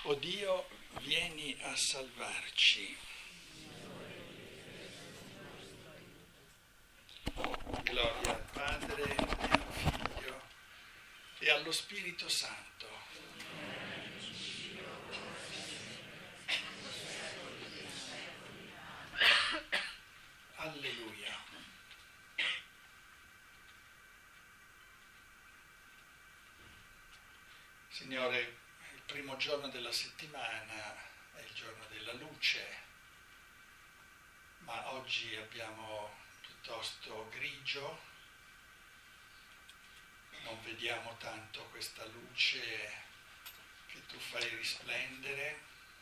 O Dio, vieni a salvarci. Gloria al Padre e al Figlio e allo Spirito Santo. Alleluia. Signore, il primo giorno della settimana è il giorno della luce, ma oggi abbiamo piuttosto grigio, non vediamo tanto questa luce che tu fai risplendere,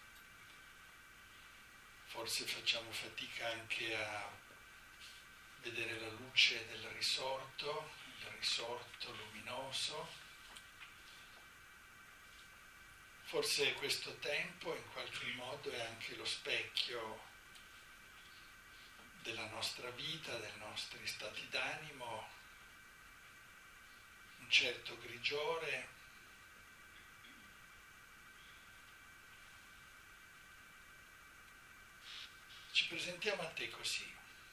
forse facciamo fatica anche a vedere la luce del risorto, il risorto luminoso. Forse questo tempo in qualche modo è anche lo specchio della nostra vita, dei nostri stati d'animo, un certo grigiore. Ci presentiamo a te così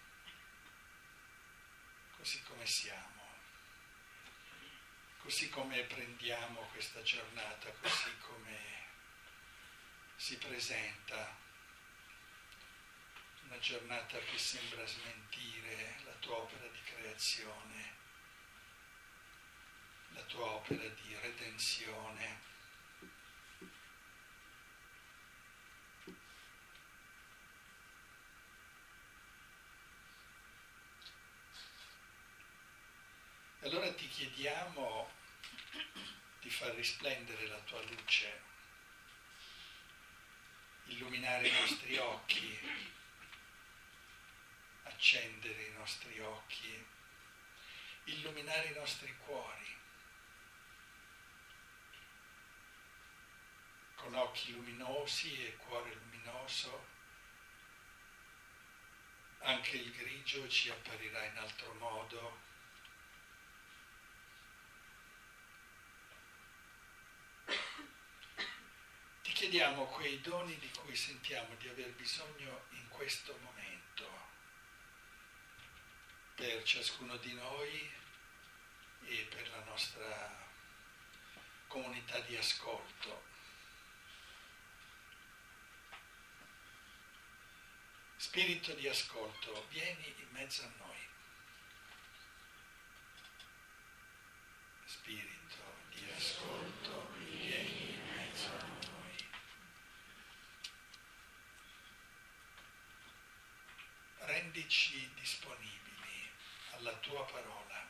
come siamo, così come prendiamo questa giornata, così come si presenta una giornata che sembra smentire la tua opera di creazione, la tua opera di redenzione. Allora ti chiediamo di far risplendere la tua luce, illuminare i nostri occhi, accendere i nostri occhi, illuminare i nostri cuori, con occhi luminosi e cuore luminoso. Anche il grigio ci apparirà in altro modo. Ti chiediamo quei doni di cui sentiamo di aver bisogno in questo momento, per ciascuno di noi e per la nostra comunità di ascolto. Spirito di ascolto, vieni in mezzo a noi. Spirito di ascolto, vieni in mezzo a noi. Rendici disponibili alla tua parola.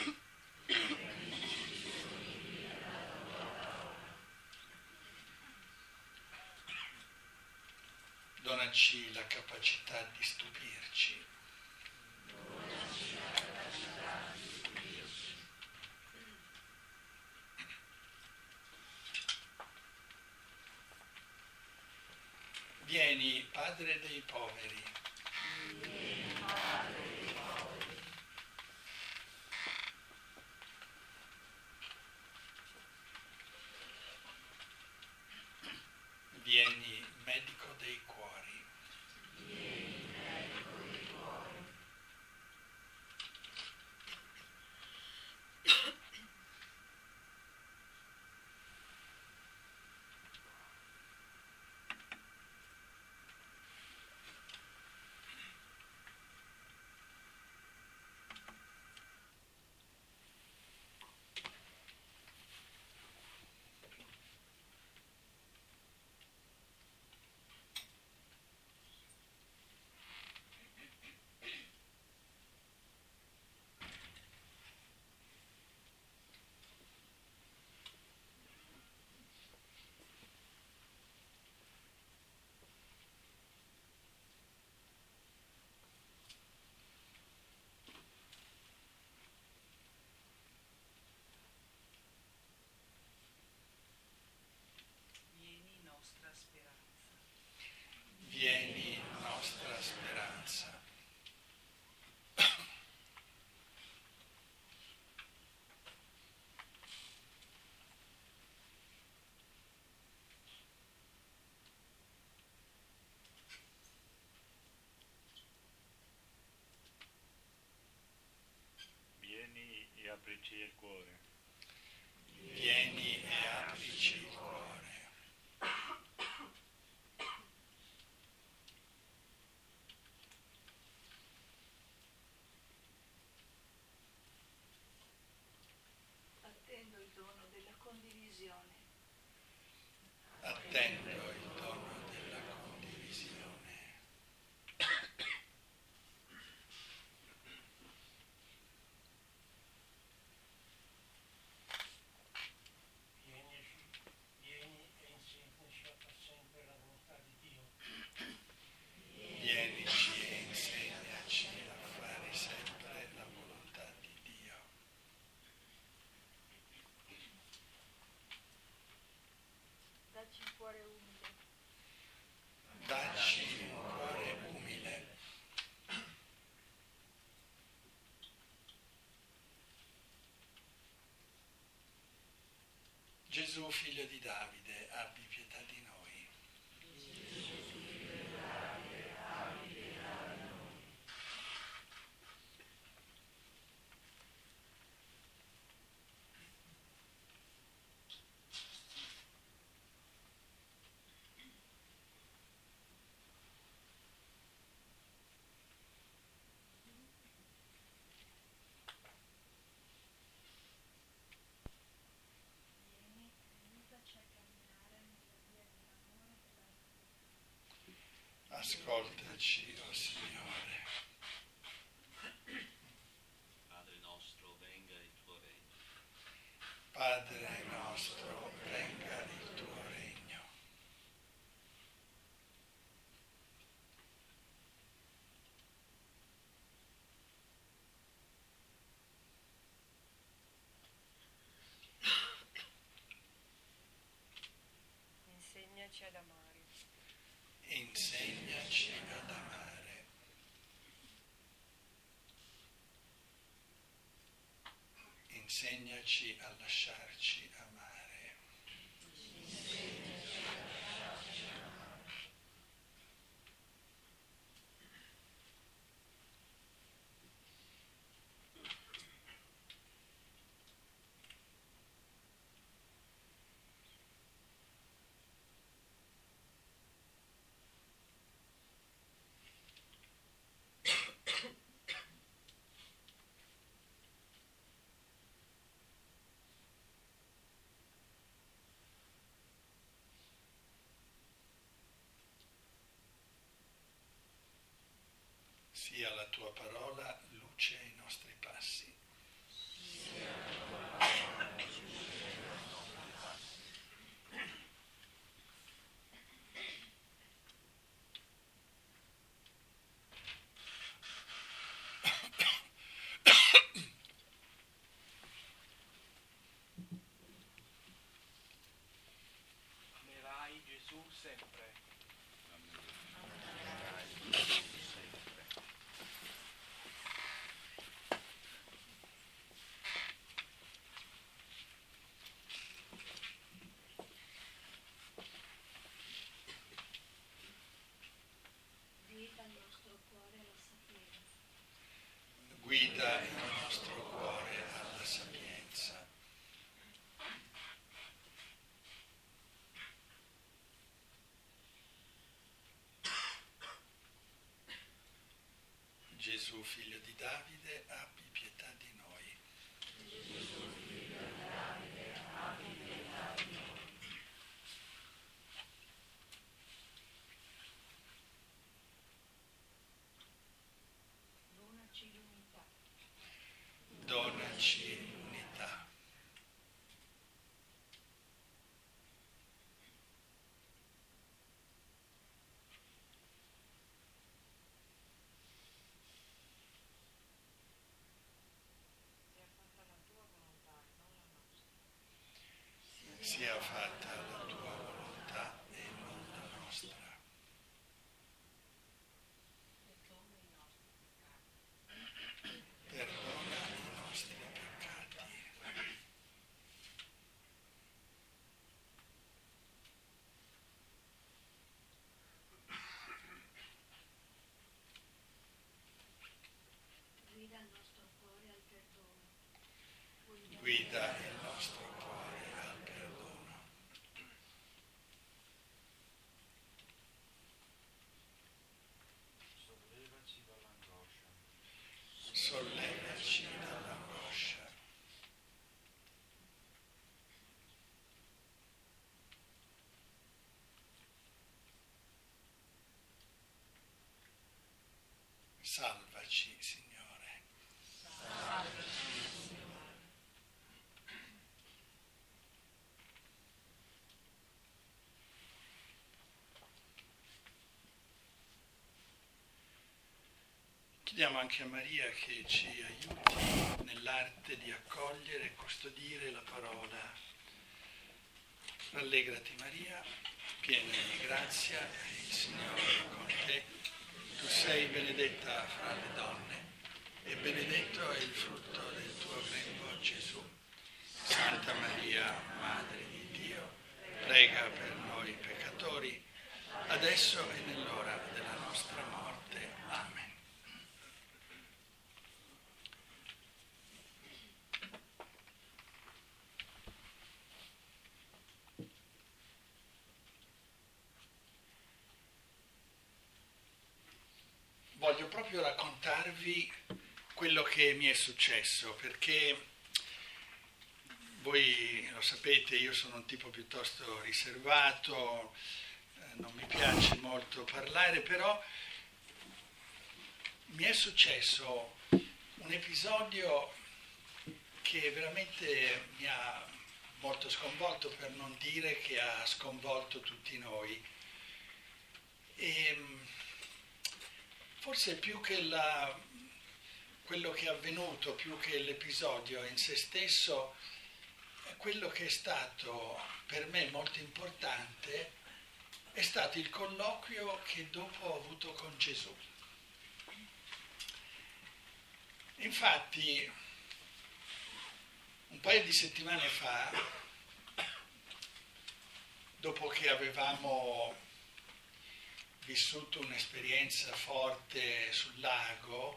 Donaci la capacità di stupirci. Vieni, Padre dei poveri. Vieni, medico dei cuori. aprici il cuore. Vieni e aprici il cuore. Attendo il dono della condivisione. Attendo il dono della condivisione. Vieni e insegnaci a far sempre la volontà di Dio. Vienici e insegnaci a fare sempre la volontà di Dio. Dacci un cuore umile. Dacci un cuore umile. Gesù, figlio di Davide, abbi pietà di noi. Vieni e aiutaci a camminare nella via dell'amore e della verità. Ascoltaci, o Signore. Padre nostro, venga il tuo regno. Padre nostro, venga il tuo regno. Insegnaci ad amare. Insegnaci ad amare. Insegnaci a lasciarci amare. Sia la tua parola luce ai nostri passi. Amerai Gesù sempre. Guida il nostro cuore alla sapienza. Guida il nostro cuore alla sapienza. Gesù, figlio di Davide, abbi pietà di noi. Donaci l'unità. Donaci l'unità. Sia fatta la tua volontà e non la nostra. Sia fatta la tua volontà e non la nostra. Perdona i nostri peccati. Perdona i nostri peccati. Guida il nostro cuore al perdono. guida il nostro cuore al perdono. Sollevaci dall'angoscia. Sollevaci dall'angoscia. Salvaci, Signore. Chiediamo anche a Maria che ci aiuti nell'arte di accogliere e custodire la parola. Rallegrati Maria, piena di grazia, il Signore è con te. Tu sei benedetta fra le donne e benedetto è il frutto del tuo grembo, Gesù. Santa Maria, Madre di Dio, prega per noi peccatori, adesso e nell'ora della nostra morte. Amen. Voglio proprio raccontarvi quello che mi è successo, perché voi lo sapete, io sono un tipo piuttosto riservato, non mi piace molto parlare, però mi è successo un episodio che veramente mi ha molto sconvolto, per non dire che ha sconvolto tutti noi. E forse più che quello che è avvenuto, più che l'episodio in se stesso, quello che è stato per me molto importante è stato il colloquio che dopo ho avuto con Gesù. Infatti, un paio di settimane fa, dopo che avevamo vissuto un'esperienza forte sul lago,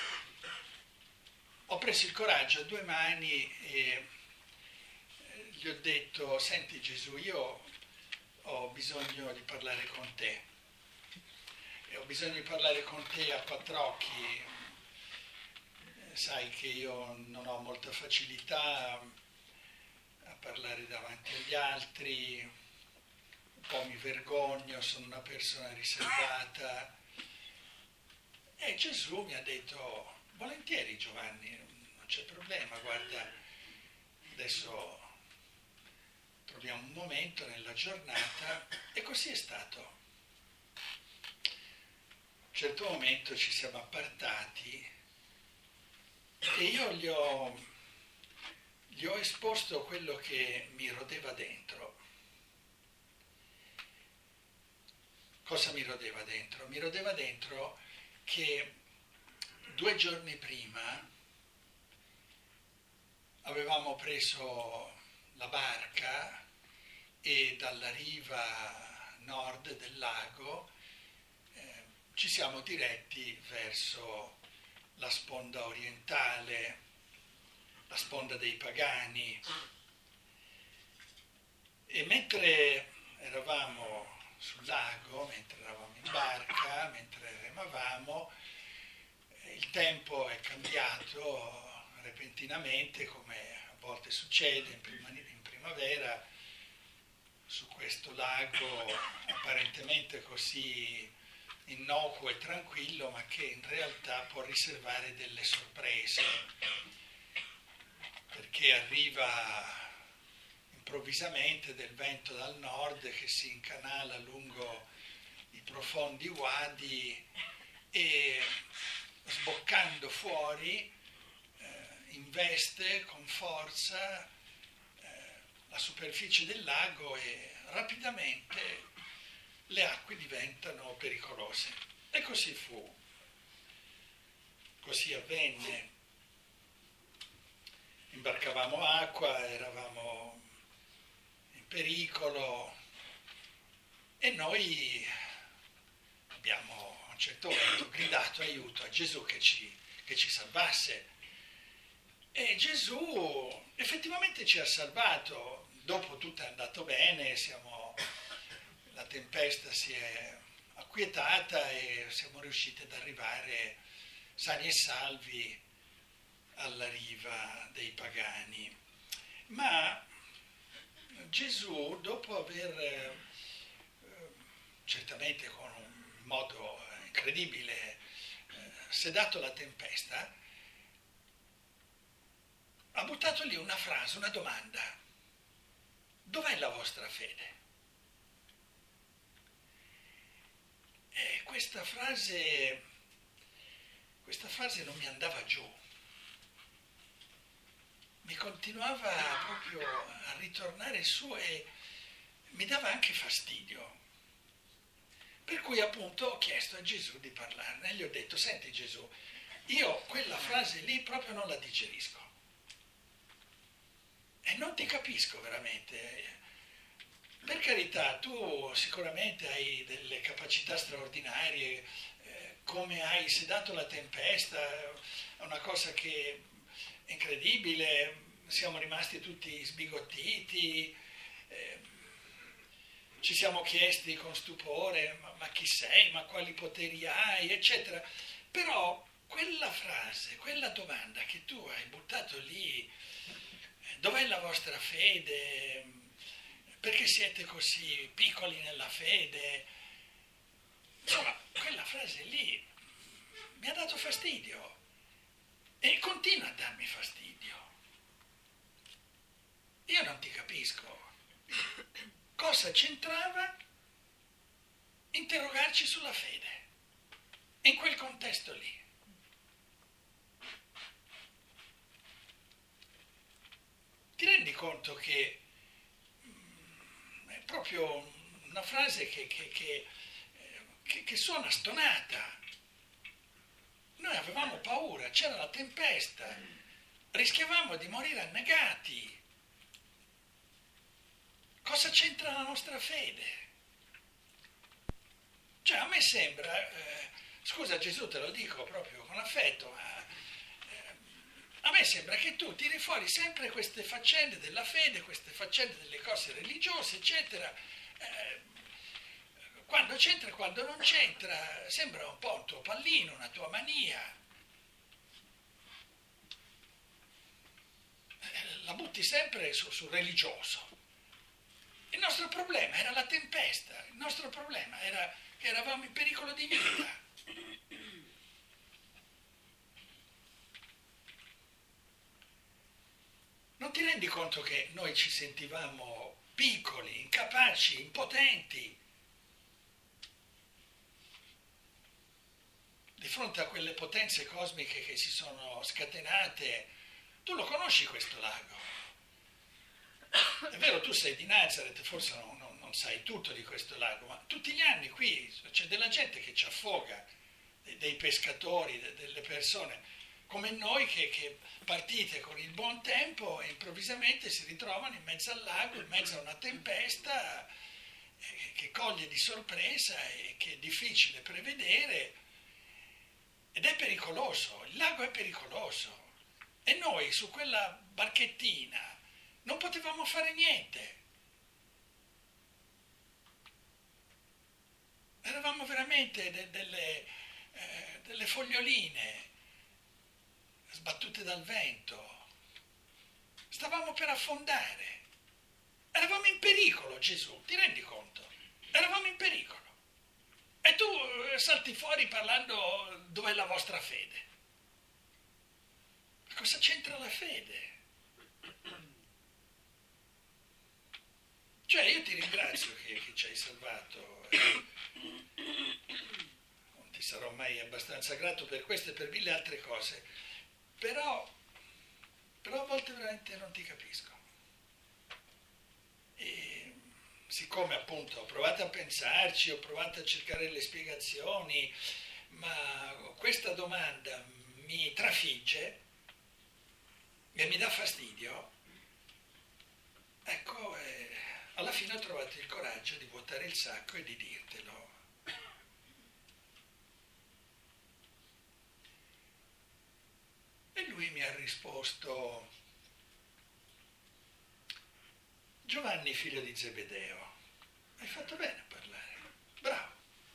ho preso il coraggio a due mani e gli ho detto: senti Gesù, io ho bisogno di parlare con te, e ho bisogno di parlare con te a quattro occhi. Sai che io non ho molta facilità a parlare davanti agli altri, un po' mi vergogno, sono una persona riservata. E Gesù mi ha detto: volentieri Giovanni, non c'è problema, guarda, adesso troviamo un momento nella giornata. E così è stato. A un certo momento ci siamo appartati e io gli ho esposto quello che mi rodeva dentro. Cosa mi rodeva dentro? Mi rodeva dentro che 2 giorni prima avevamo preso la barca e dalla riva nord del lago ci siamo diretti verso la sponda orientale, la sponda dei pagani. E mentre eravamo sul lago, mentre eravamo in barca, mentre remavamo, il tempo è cambiato repentinamente, come a volte succede in primavera, su questo lago apparentemente così innocuo e tranquillo, ma che in realtà può riservare delle sorprese, perché arriva improvvisamente del vento dal nord che si incanala lungo i profondi wadi e, sboccando fuori, investe con forza la superficie del lago e rapidamente le acque diventano pericolose. E così fu, così avvenne. Imbarcavamo acqua, eravamo in pericolo e noi abbiamo a un certo momento gridato aiuto a Gesù che ci salvasse. E Gesù effettivamente ci ha salvato, dopo tutto è andato bene, la tempesta si è acquietata e siamo riusciti ad arrivare sani e salvi alla riva dei pagani. Ma Gesù, dopo aver certamente con un modo incredibile sedato la tempesta, ha buttato lì una frase, una domanda: dov'è la vostra fede? E questa frase non mi andava giù, mi continuava proprio a ritornare su e mi dava anche fastidio. Per cui appunto ho chiesto a Gesù di parlarne e gli ho detto: senti Gesù, io quella frase lì proprio non la digerisco e non ti capisco veramente. Per carità, tu sicuramente hai delle capacità straordinarie, come hai sedato la tempesta, è una cosa che è incredibile, siamo rimasti tutti sbigottiti, ci siamo chiesti con stupore, ma chi sei, ma quali poteri hai, eccetera. Però quella frase, quella domanda che tu hai buttato lì, dov'è la vostra fede? Perché siete così piccoli nella fede? Insomma, quella frase lì mi ha dato fastidio e continua a darmi fastidio. Io non ti capisco. Cosa c'entrava interrogarci sulla fede in quel contesto lì? Ti rendi conto che è proprio una frase che suona stonata? Noi avevamo paura, c'era la tempesta, rischiavamo di morire annegati. Cosa c'entra la nostra fede? Cioè a me sembra, scusa Gesù, te lo dico proprio con affetto, ma a me sembra che tu tiri fuori sempre queste faccende della fede, queste faccende delle cose religiose, eccetera, quando c'entra e quando non c'entra, sembra un po' un tuo pallino, una tua mania. La butti sempre sul religioso. Il nostro problema era la tempesta, il nostro problema era che eravamo in pericolo di vita. Non ti rendi conto che noi ci sentivamo piccoli, incapaci, impotenti di fronte a quelle potenze cosmiche che si sono scatenate? Tu lo conosci questo lago? È vero, tu sei di Nazareth, forse non sai tutto di questo lago, ma tutti gli anni qui c'è della gente che ci affoga, dei pescatori, delle persone come noi che partite con il buon tempo e improvvisamente si ritrovano in mezzo al lago, in mezzo a una tempesta che coglie di sorpresa e che è difficile prevedere ed è pericoloso, il lago è pericoloso e noi su quella barchettina non potevamo fare niente. Eravamo veramente delle foglioline sbattute dal vento. Stavamo per affondare. Eravamo in pericolo, Gesù, ti rendi conto? Eravamo in pericolo. E tu salti fuori parlando dov'è la vostra fede. Ma cosa c'entra la fede? Cioè io ti ringrazio che ci hai salvato, non ti sarò mai abbastanza grato per questo e per mille altre cose, però a volte veramente non ti capisco. E siccome appunto ho provato a pensarci, ho provato a cercare le spiegazioni, ma questa domanda mi trafigge e mi dà fastidio, ecco, alla fine ho trovato il coraggio di vuotare il sacco e di dirtelo. E lui mi ha risposto risposto: Giovanni, figlio di Zebedeo, hai fatto bene a parlare, bravo.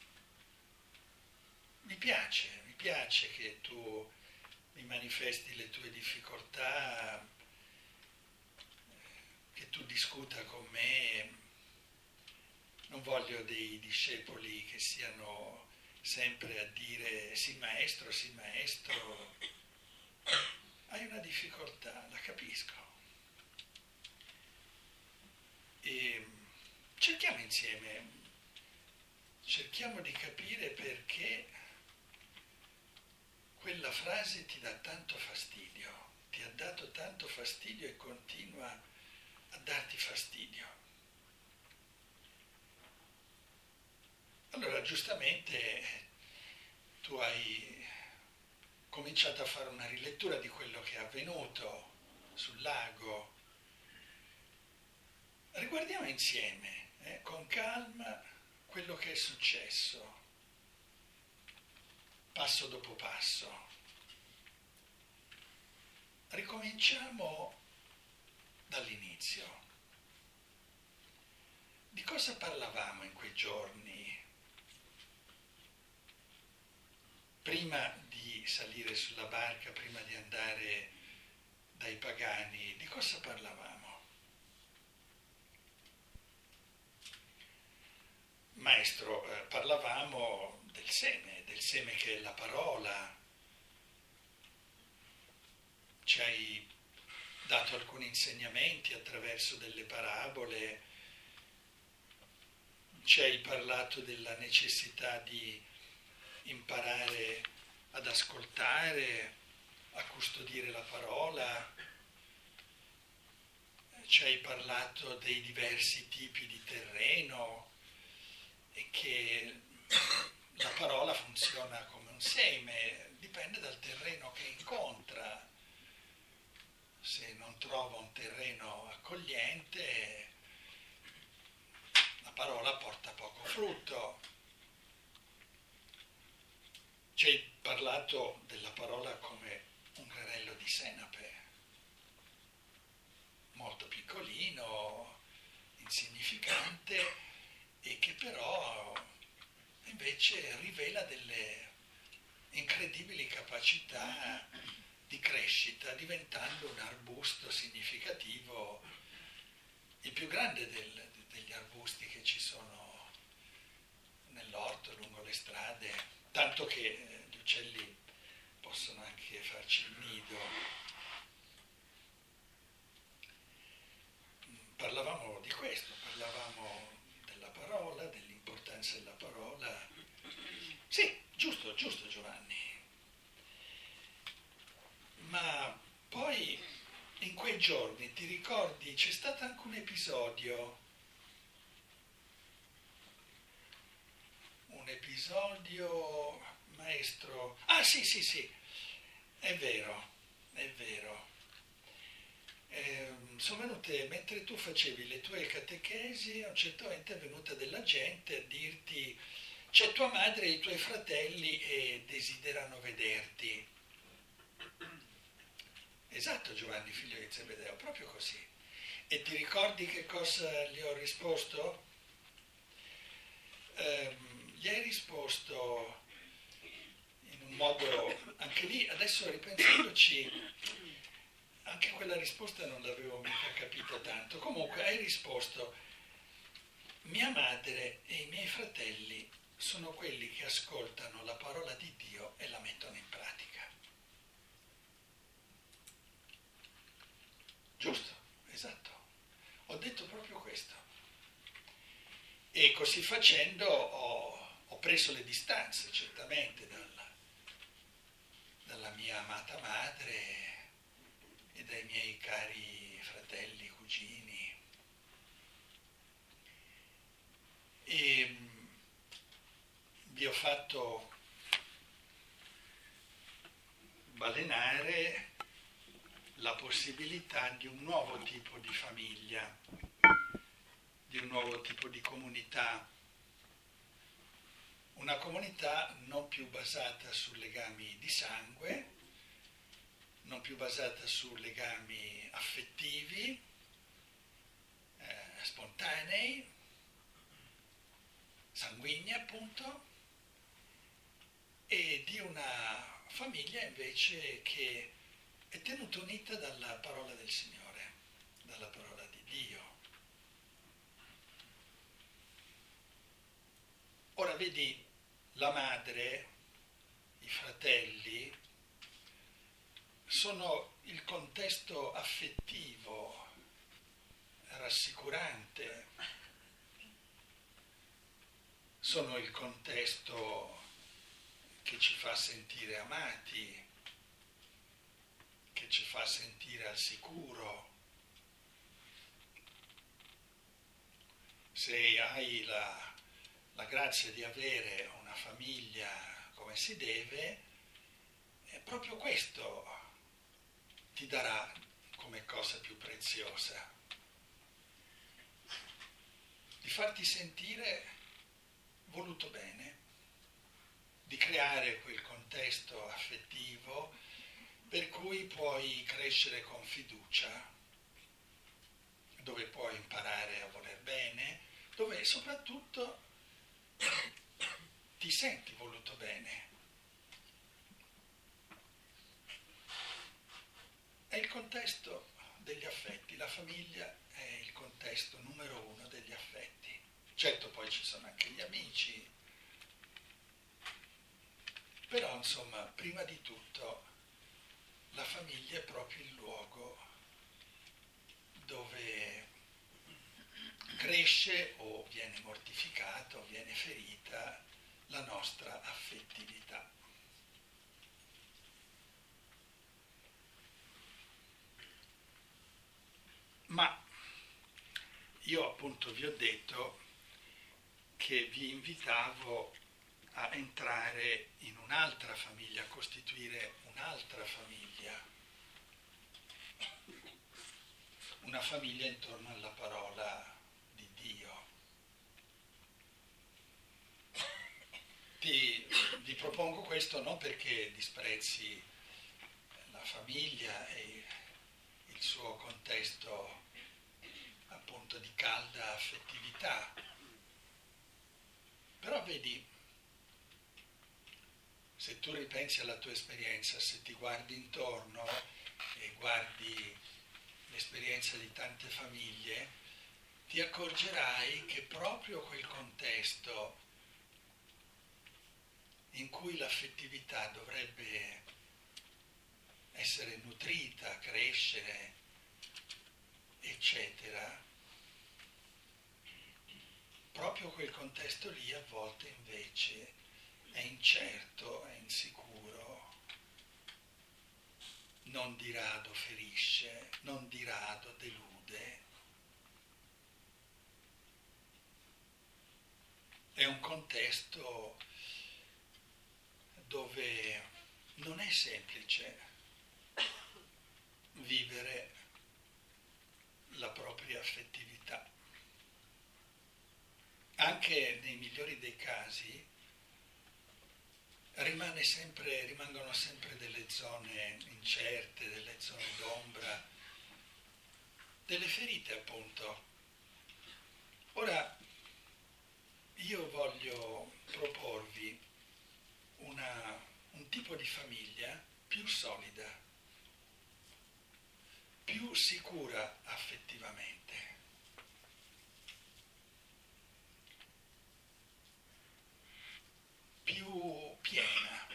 Mi piace che tu mi manifesti le tue difficoltà, che tu discuta con me. Non voglio dei discepoli che siano sempre a dire sì maestro, hai una difficoltà, la capisco. E cerchiamo insieme, cerchiamo di capire perché quella frase ti dà tanto fastidio, ti ha dato tanto fastidio e continua a darti fastidio. Allora, giustamente, tu hai cominciato a fare una rilettura di quello che è avvenuto sul lago. Riguardiamo insieme, con calma, quello che è successo, passo dopo passo. Ricominciamo dall'inizio. Di cosa parlavamo in quei giorni? Prima di salire sulla barca, prima di andare dai pagani, di cosa parlavamo? Maestro, parlavamo del seme che è la parola. Ci hai dato alcuni insegnamenti attraverso delle parabole, ci hai parlato della necessità di imparare ad ascoltare, a custodire la parola, ci hai parlato dei diversi tipi di terreno e che la parola funziona come un seme, dipende dal terreno che incontra. Se non trova un terreno accogliente, la parola porta poco frutto. Ci hai parlato della parola come un granello di senape, molto piccolino, insignificante, e che però invece rivela delle incredibili capacità di crescita, diventando un arbusto significativo, il più grande degli arbusti che ci sono nell'orto, lungo le strade, tanto che gli uccelli possono anche farci il nido. Parlavamo di questo, parlavamo della parola, dell'importanza della parola. Sì, giusto Giovanni. Ma poi in quei giorni, ti ricordi, c'è stato anche un episodio, maestro. Ah sì, è vero. Sono venute, mentre tu facevi le tue catechesi, a un certo momento è venuta della gente a dirti: c'è tua madre e i tuoi fratelli e desiderano vederti. Esatto, Giovanni, figlio di Zebedeo, proprio così. E ti ricordi che cosa gli ho risposto? Gli hai risposto in un modo, anche lì, adesso ripensandoci, anche quella risposta non l'avevo mica capita tanto. Comunque hai risposto: mia madre e i miei fratelli sono quelli che ascoltano la parola di Dio e la mettono in pratica. Giusto, esatto. Ho detto proprio questo. E così facendo ho preso le distanze, certamente, dalla mia amata madre e dai miei cari fratelli, cugini. E vi ho fatto balenare la possibilità di un nuovo tipo di famiglia, di un nuovo tipo di comunità, una comunità non più basata su legami di sangue, non più basata su legami affettivi, spontanei, sanguigni appunto, e di una famiglia invece che è tenuta unita dalla parola del Signore, dalla parola di Dio. Ora vedi, la madre, i fratelli, sono il contesto affettivo, rassicurante, sono il contesto che ci fa sentire amati, che ci fa sentire al sicuro. Se hai la grazia di avere una famiglia come si deve, proprio questo ti darà come cosa più preziosa, di farti sentire voluto bene, di creare quel contesto affettivo per cui puoi crescere con fiducia, dove puoi imparare a voler bene, dove soprattutto ti senti voluto bene. È il contesto degli affetti, la famiglia è il contesto numero uno degli affetti. Certo poi ci sono anche gli amici, però insomma prima di tutto la famiglia è proprio il luogo dove cresce o viene mortificata o viene ferita la nostra affettività. Ma io appunto vi ho detto che vi invitavo a entrare in un'altra famiglia, a costituire un'altra famiglia, una famiglia intorno alla parola di Dio. Vi propongo questo non perché disprezzi la famiglia e il suo contesto appunto di calda affettività, però vedi, se tu ripensi alla tua esperienza, se ti guardi intorno e guardi l'esperienza di tante famiglie, ti accorgerai che proprio quel contesto in cui l'affettività dovrebbe essere nutrita, crescere, eccetera, proprio quel contesto lì a volte invece è incerto, è insicuro, non di rado ferisce, non di rado delude. È un contesto dove non è semplice vivere la propria affettività. Anche nei migliori dei casi rimangono sempre delle zone incerte, delle zone d'ombra, delle ferite appunto. Ora io voglio proporvi un tipo di famiglia più solida, più sicura affettivamente, più piena.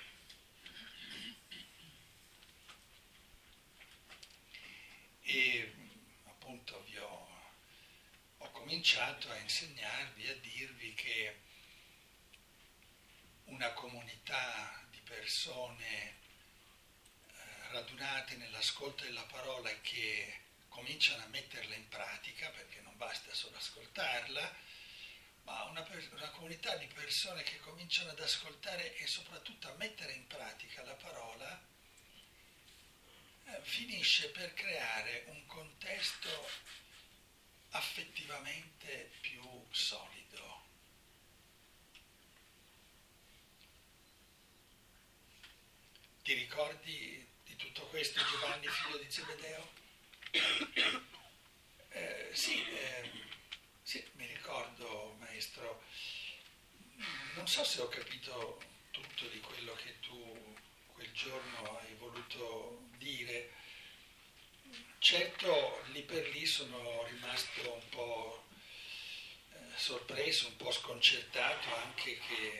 E appunto ho cominciato a insegnarvi, a dirvi che una comunità di persone radunate nell'ascolto della parola e che cominciano a metterla in pratica, perché non basta solo ascoltarla, ma una comunità di persone che cominciano ad ascoltare e soprattutto a mettere in pratica la parola, finisce per creare un contesto affettivamente più solido. Ti ricordi di tutte tutto questo, Giovanni, figlio di Zebedeo? Sì, mi ricordo, maestro. Non so se ho capito tutto di quello che tu quel giorno hai voluto dire. Certo, lì per lì sono rimasto un po' sorpreso, un po' sconcertato anche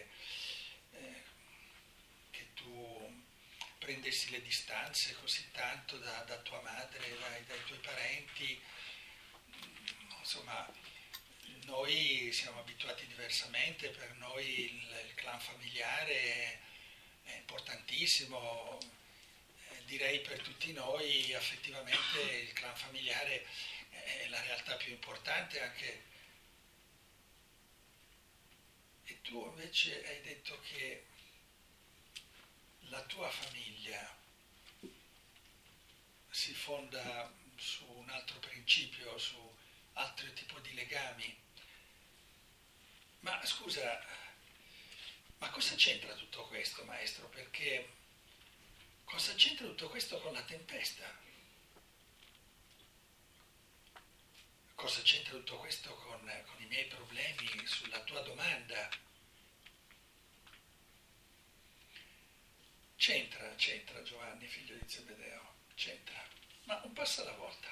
che tu prendessi le distanze così tanto da tua madre, dai tuoi parenti. Insomma, noi siamo abituati diversamente, per noi il clan familiare è importantissimo, direi per tutti noi affettivamente il clan familiare è la realtà più importante anche. E tu invece hai detto che la tua famiglia si fonda su un altro principio, su altro tipo di legami. Ma scusa, ma cosa c'entra tutto questo, maestro? Perché cosa c'entra tutto questo con la tempesta? Cosa c'entra tutto questo con i miei problemi sulla tua domanda? C'entra Giovanni, figlio di Zebedeo, c'entra, ma un passo alla volta.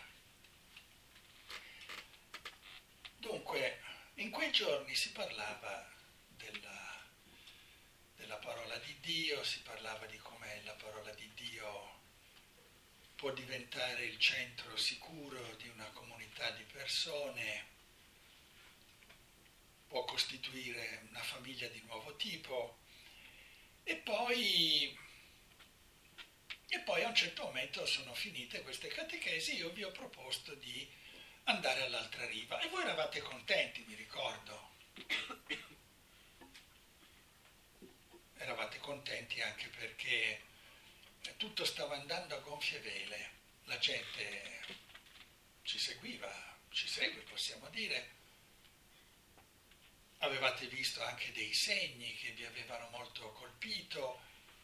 Dunque, in quei giorni si parlava della parola di Dio, si parlava di come la parola di Dio può diventare il centro sicuro di una comunità di persone, può costituire una famiglia di nuovo tipo e poi a un certo momento sono finite queste catechesi, io vi ho proposto di andare all'altra riva e voi eravate contenti, mi ricordo. Eravate contenti anche perché tutto stava andando a gonfie vele, la gente ci seguiva, ci segue, possiamo dire. Avevate visto anche dei segni che vi avevano molto colpito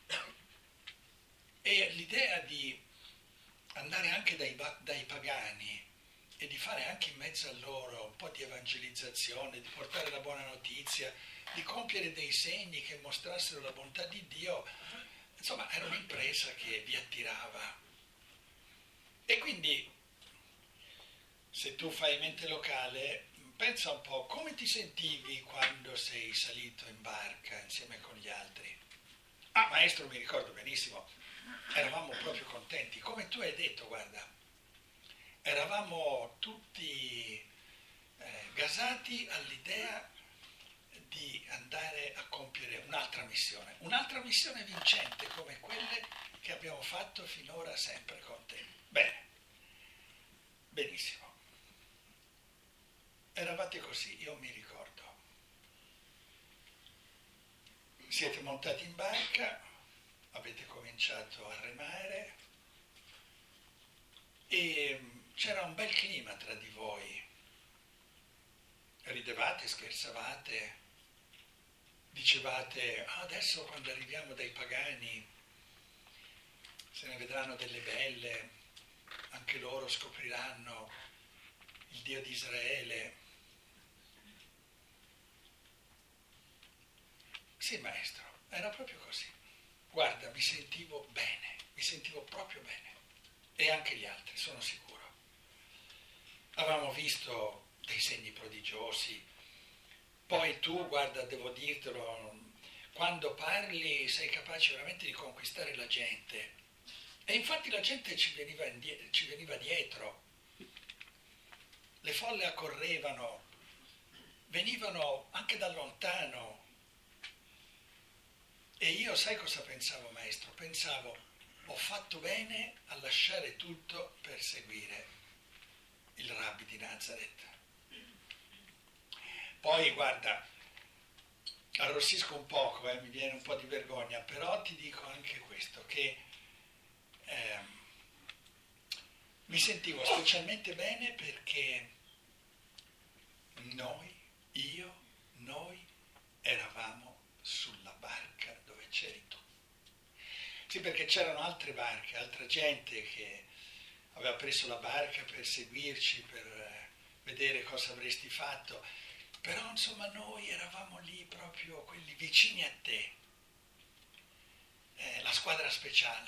e l'idea di andare anche dai pagani e di fare anche in mezzo a loro un po' di evangelizzazione, di portare la buona notizia, di compiere dei segni che mostrassero la bontà di Dio, insomma era un'impresa che vi attirava. E quindi, se tu fai mente locale, pensa un po' come ti sentivi quando sei salito in barca insieme con gli altri. Ah, maestro, mi ricordo benissimo, eravamo proprio contenti, come tu hai detto, guarda, eravamo tutti gasati all'idea di andare a compiere un'altra missione vincente come quelle che abbiamo fatto finora sempre con te. Bene, benissimo. Eravate così, io mi ricordo. Siete montati in barca, avete cominciato a remare e c'era un bel clima tra di voi. Ridevate, scherzavate, dicevate adesso quando arriviamo dai pagani se ne vedranno delle belle, anche loro scopriranno il Dio di Israele. Sì, maestro, era proprio così. Guarda, mi sentivo bene, mi sentivo proprio bene. E anche gli altri, sono sicuro. Avevamo visto dei segni prodigiosi. Poi tu, guarda, devo dirtelo, quando parli sei capace veramente di conquistare la gente. E infatti la gente ci veniva dietro. Le folle accorrevano, venivano anche da lontano. E io sai cosa pensavo, maestro? Pensavo, ho fatto bene a lasciare tutto per seguire il Rabbi di Nazareth. Poi, guarda, arrossisco un poco, mi viene un po' di vergogna, però ti dico anche questo, che mi sentivo specialmente bene perché noi eravamo sulla barca dove c'eri tu. Sì, perché c'erano altre barche, altra gente che aveva preso la barca per seguirci, per vedere cosa avresti fatto. Però insomma noi eravamo lì proprio quelli vicini a te, la squadra speciale,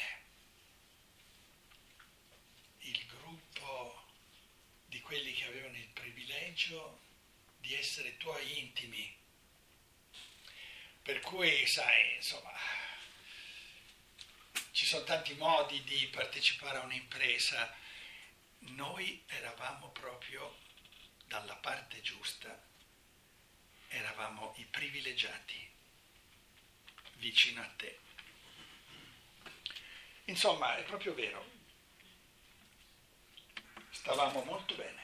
il gruppo di quelli che avevano il privilegio di essere tuoi intimi. Per cui, sai, insomma, ci sono tanti modi di partecipare a un'impresa. Noi eravamo proprio dalla parte giusta, eravamo i privilegiati vicino a te. Insomma, è proprio vero, stavamo molto bene.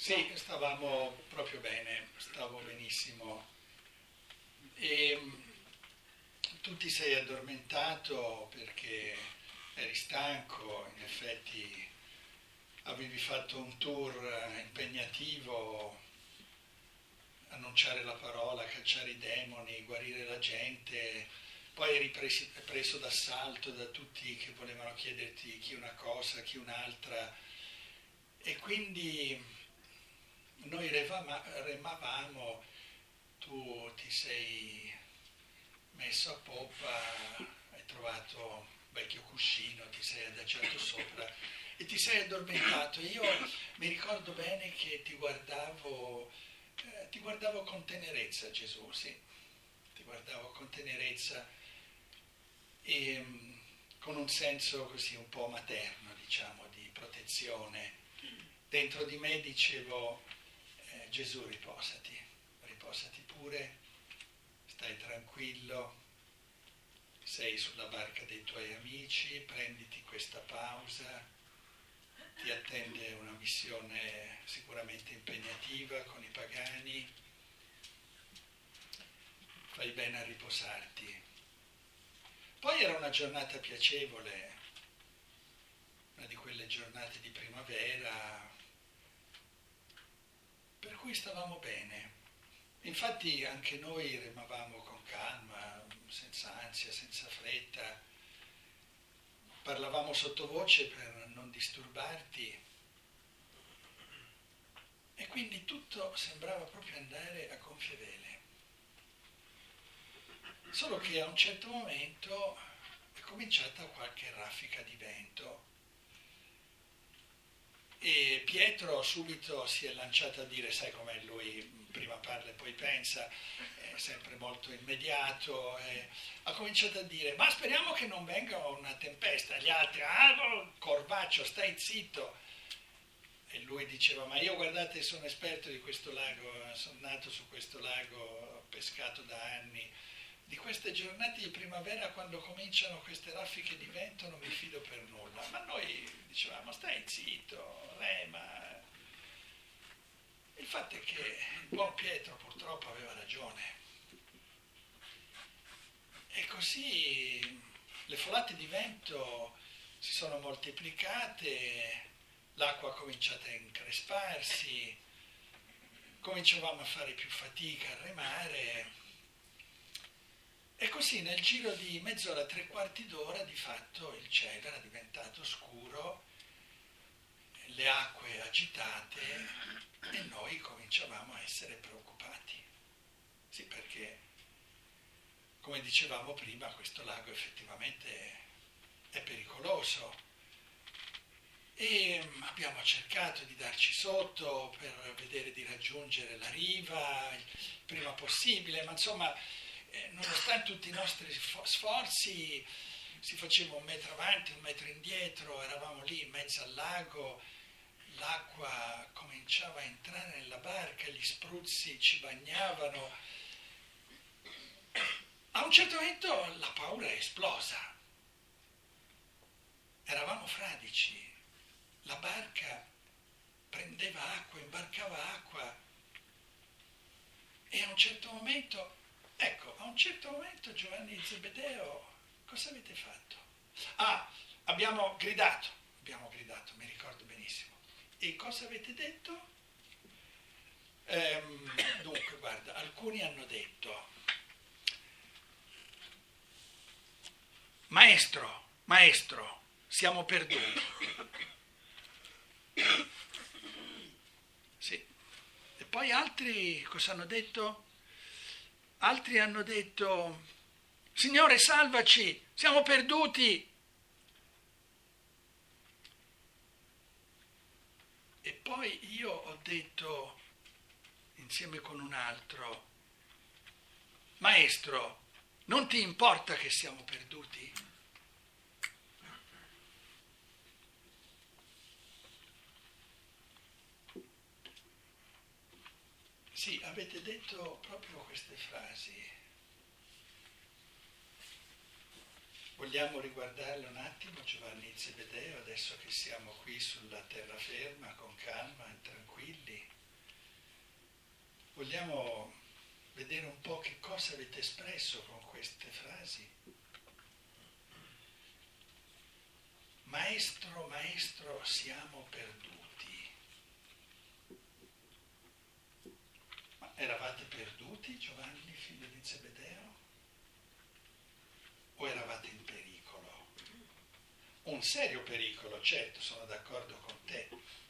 Sì, stavamo proprio bene, stavo benissimo. E tu ti sei addormentato perché eri stanco, in effetti avevi fatto un tour impegnativo, annunciare la parola, cacciare i demoni, guarire la gente, poi eri preso d'assalto da tutti che volevano chiederti chi una cosa, chi un'altra, e quindi noi remavamo, tu ti sei messo a poppa, hai trovato un vecchio cuscino, ti sei adagiato sopra e ti sei addormentato. Io mi ricordo bene che ti guardavo con tenerezza, Gesù, sì, ti guardavo con tenerezza e con un senso così un po' materno, diciamo, di protezione. Dentro di me dicevo, Gesù, riposati pure, stai tranquillo, sei sulla barca dei tuoi amici, prenditi questa pausa, ti attende una missione sicuramente impegnativa con i pagani, fai bene a riposarti. Poi era una giornata piacevole, una di quelle giornate di primavera, per cui stavamo bene. Infatti anche noi remavamo con calma, senza ansia, senza fretta, parlavamo sottovoce per non disturbarti e quindi tutto sembrava proprio andare a gonfie vele. Solo che a un certo momento è cominciata qualche raffica di vento e Pietro subito si è lanciato a dire, sai com'è lui, prima parla e poi pensa, è sempre molto immediato, ha cominciato a dire, ma speriamo che non venga una tempesta. Gli altri, Corvaccio, stai zitto. E lui diceva, ma io guardate sono esperto di questo lago, sono nato su questo lago, ho pescato da anni. Di queste giornate di primavera, quando cominciano queste raffiche di vento, non mi fido per nulla. Ma noi dicevamo, stai zitto, rema. Il fatto è che il buon Pietro purtroppo aveva ragione. E così le folate di vento si sono moltiplicate, l'acqua ha cominciato a incresparsi, cominciavamo a fare più fatica a remare. E così nel giro di mezz'ora, 3/4 d'ora, di fatto il cielo era diventato scuro, le acque agitate e noi cominciavamo a essere preoccupati. Sì, perché, come dicevamo prima, questo lago effettivamente è pericoloso e abbiamo cercato di darci sotto per vedere di raggiungere la riva il prima possibile, ma insomma, nonostante tutti i nostri sforzi, si faceva 1 metro avanti, 1 metro indietro, eravamo lì in mezzo al lago, l'acqua cominciava a entrare nella barca, gli spruzzi ci bagnavano. A un certo momento la paura è esplosa. Eravamo fradici, la barca prendeva acqua, imbarcava acqua e a un certo momento, Giovanni e Zebedeo, cosa avete fatto? Abbiamo gridato, mi ricordo benissimo. E cosa avete detto? Dunque, guarda, alcuni hanno detto, maestro, siamo perduti. Sì. E poi altri cosa hanno detto? Altri hanno detto, Signore, salvaci, siamo perduti. E poi io ho detto, insieme con un altro, Maestro, non ti importa che siamo perduti? Sì, avete detto proprio queste frasi. Vogliamo riguardarle un attimo, Giovanni e Zebedeo, adesso che siamo qui sulla terraferma, con calma e tranquilli? Vogliamo vedere un po' che cosa avete espresso con queste frasi? Maestro, maestro, siamo perduti. Ma eravate perduti, Giovanni, figlio di Zebedeo? O eravate in pericolo? Un serio pericolo, certo, sono d'accordo con te.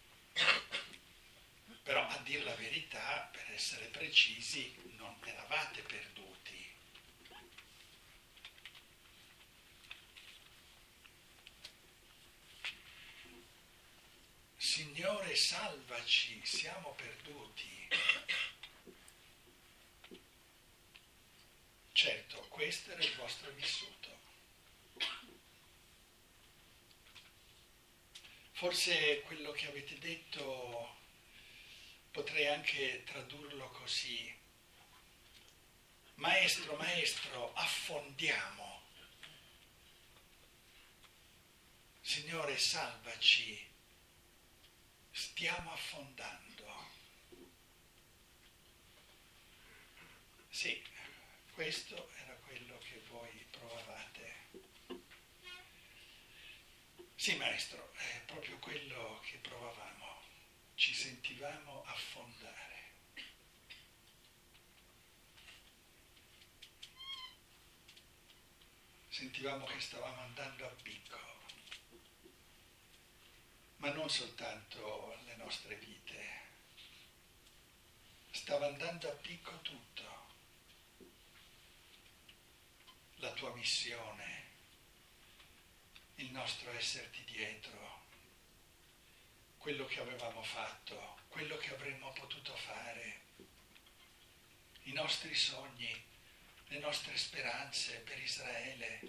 Però a dir la verità, per essere precisi, non eravate perduti. Signore, salvaci, siamo perduti. Certo, questo era il vostro vissuto. Forse quello che avete detto potrei anche tradurlo così. Maestro, maestro, affondiamo. Signore, salvaci, stiamo affondando. Sì, questo era quello che voi provavate. Sì, maestro, è proprio quello che provavamo. Ci sentivamo affondare. Sentivamo che stavamo andando a picco, ma non soltanto le nostre vite. Stava andando a picco tutto. La tua missione, il nostro esserti dietro, quello che avevamo fatto, quello che avremmo potuto fare, i nostri sogni, le nostre speranze per Israele.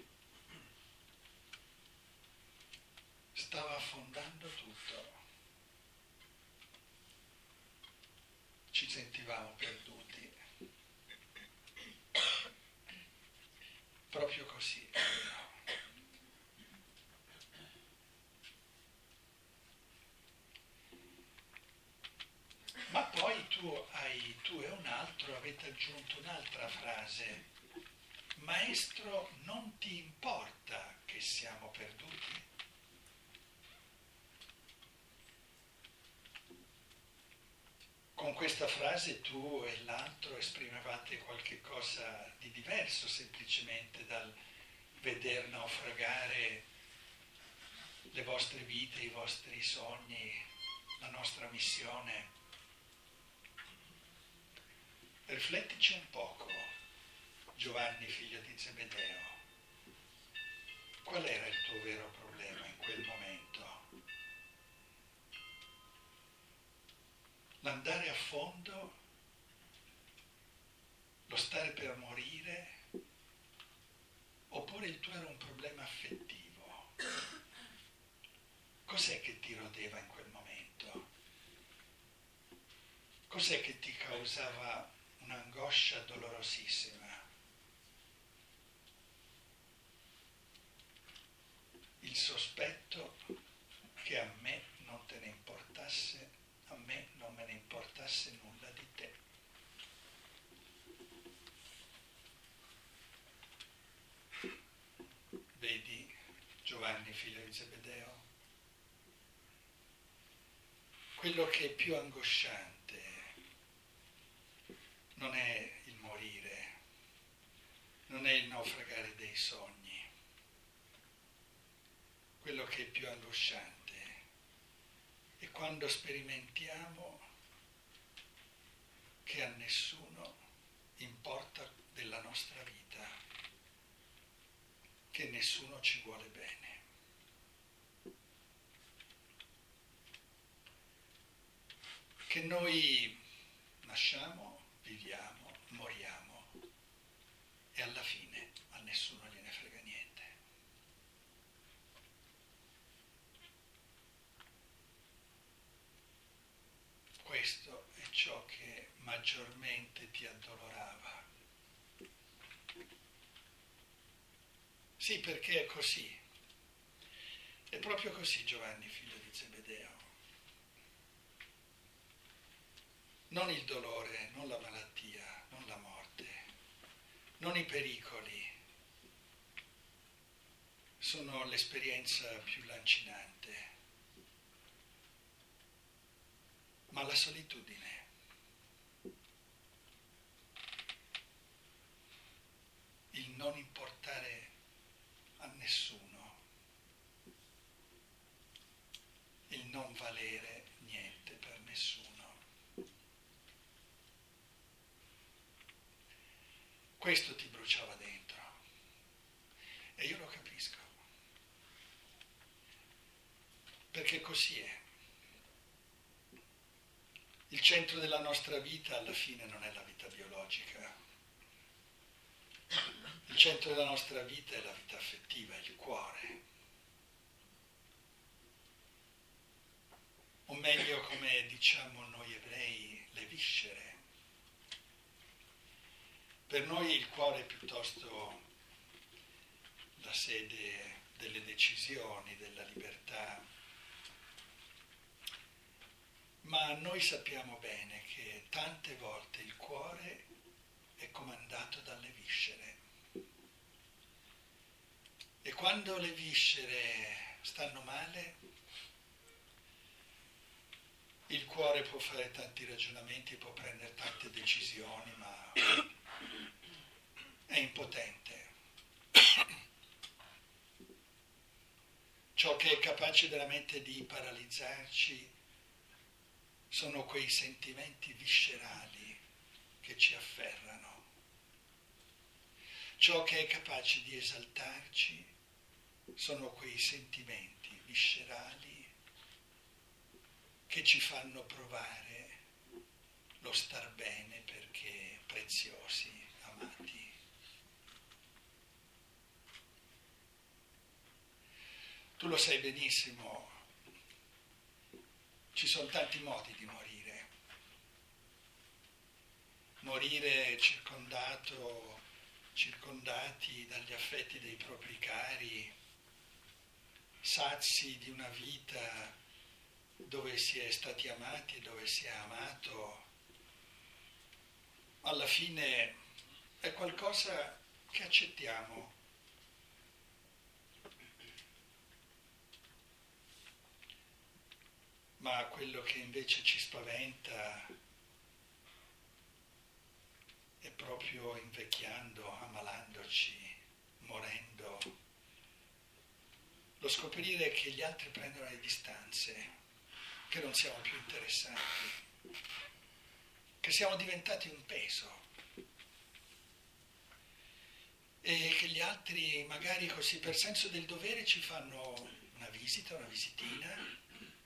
Stava affondando tutto. Ci sentivamo perduti. Proprio così. Ma poi tu e un altro avete aggiunto un'altra frase. Maestro, non ti importa che siamo perduti? Con questa frase tu e l'altro esprimevate qualche cosa di diverso semplicemente dal veder naufragare le vostre vite, i vostri sogni, la nostra missione. Riflettici un poco, Giovanni, figlio di Zebedeo. Qual era il tuo vero problema in quel momento? L'andare a fondo? Lo stare per morire? Oppure il tuo era un problema affettivo? Cos'è che ti rodeva in quel momento? Cos'è che ti causava un'angoscia dolorosissima? Il sospetto che a me non te ne importasse, a me non me ne importasse nulla di te. Vedi, Giovanni, figlio di Zebedeo? Quello che è più angosciante non è il morire, non è il naufragare dei sogni. Quello che è più angosciante è quando sperimentiamo che a nessuno importa della nostra vita, che nessuno ci vuole bene. Che noi nasciamo, viviamo, moriamo e alla fine a nessuno gliene frega niente. Questo è ciò che maggiormente ti addolorava. Sì, perché è così. È proprio così, Giovanni, figlio di Zebedeo. non il dolore, non la malattia, non la morte, non i pericoli, sono l'esperienza più lancinante, ma la solitudine. Il non importare a nessuno, il non valere niente per nessuno. Questo ti bruciava dentro e io lo capisco, perché così è. Il centro della nostra vita alla fine non è la vita biologica, il centro della nostra vita è la vita affettiva, il cuore. O meglio, come diciamo noi ebrei, le viscere. Per noi il cuore è piuttosto la sede delle decisioni, della libertà, ma noi sappiamo bene che tante volte il cuore è comandato dalle viscere. E quando le viscere stanno male, il cuore può fare tanti ragionamenti, può prendere tante decisioni, ma è impotente. Ciò che è capace veramente di paralizzarci sono quei sentimenti viscerali che ci afferrano. Ciò che è capace di esaltarci sono quei sentimenti viscerali che ci fanno provare lo star bene perché preziosi, amati. Tu lo sai benissimo, ci sono tanti modi di morire. Morire circondati dagli affetti dei propri cari, sazi di una vita dove si è stati amati, dove si è amato. Alla fine è qualcosa che accettiamo. Ma quello che invece ci spaventa è proprio invecchiando, ammalandoci, morendo, lo scoprire che gli altri prendono le distanze, che non siamo più interessanti, che siamo diventati un peso e che gli altri magari così per senso del dovere ci fanno una visita, una visitina,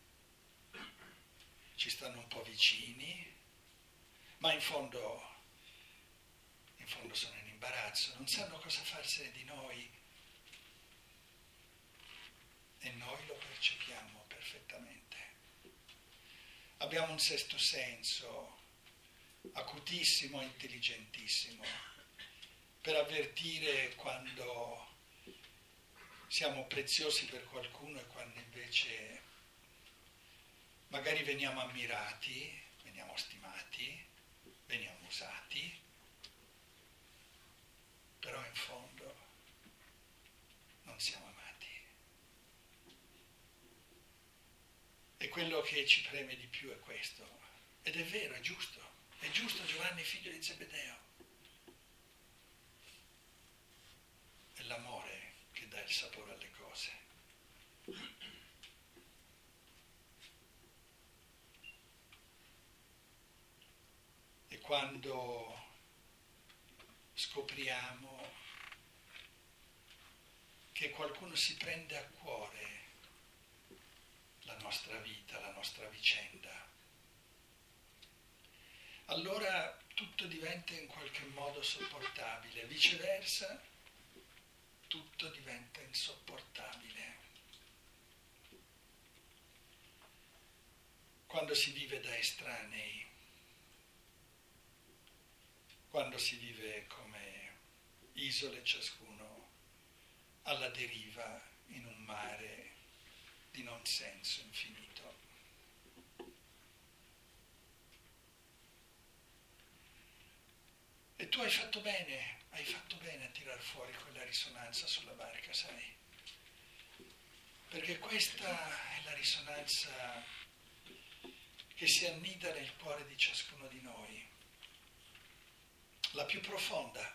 ci stanno un po' vicini, ma in fondo sono in imbarazzo, non sanno cosa farsene di noi e noi lo percepiamo perfettamente. Abbiamo un sesto senso, acutissimo e intelligentissimo, per avvertire quando siamo preziosi per qualcuno e quando invece magari veniamo ammirati, veniamo stimati, veniamo usati, però in fondo non siamo amati. E quello che ci preme di più è questo. Ed è vero, è giusto Giovanni figlio di Zebedeo. È l'amore che dà il sapore alle cose. E quando scopriamo che qualcuno si prende a cuore la nostra vita, la nostra vicenda, allora tutto diventa in qualche modo sopportabile, viceversa tutto diventa insopportabile. Quando si vive da estranei, quando si vive come isole ciascuno alla deriva in un mare di non senso infinito. E tu hai fatto bene a tirar fuori quella risonanza sulla barca, sai? Perché questa è la risonanza che si annida nel cuore di ciascuno di noi, la più profonda.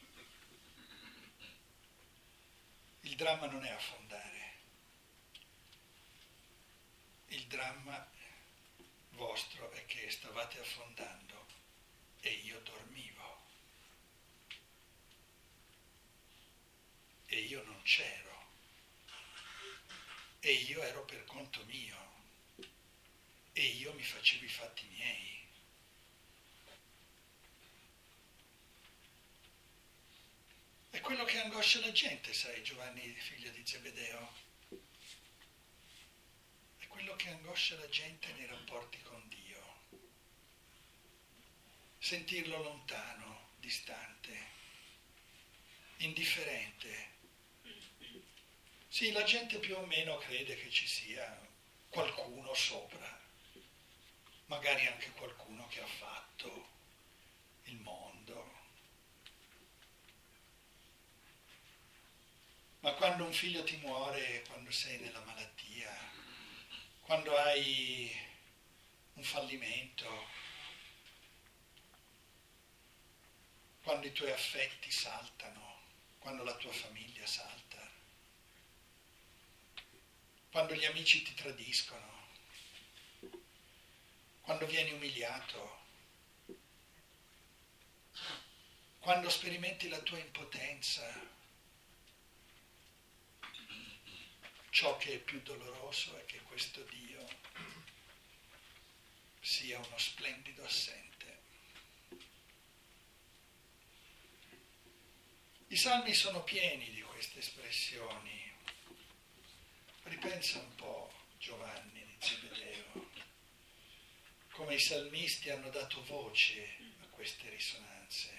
Il dramma non è affondare, il dramma vostro è che stavate affondando e io dormivo e io non c'ero e io ero per conto mio e io mi facevo i fatti miei. È quello che angoscia la gente, sai, Giovanni, figlio di Zebedeo. È quello che angoscia la gente nei rapporti con Dio. Sentirlo lontano, distante, indifferente. Sì, la gente più o meno crede che ci sia qualcuno sopra, magari anche qualcuno che ha fatto il mondo. Ma quando un figlio ti muore, quando sei nella malattia, quando hai un fallimento, quando i tuoi affetti saltano, quando la tua famiglia salta, quando gli amici ti tradiscono, quando vieni umiliato, quando sperimenti la tua impotenza, ciò che è più doloroso è che questo Dio sia uno splendido assente. I salmi sono pieni di queste espressioni. Ripensa un po', Giovanni di Zebedeo, come i salmisti hanno dato voce a queste risonanze.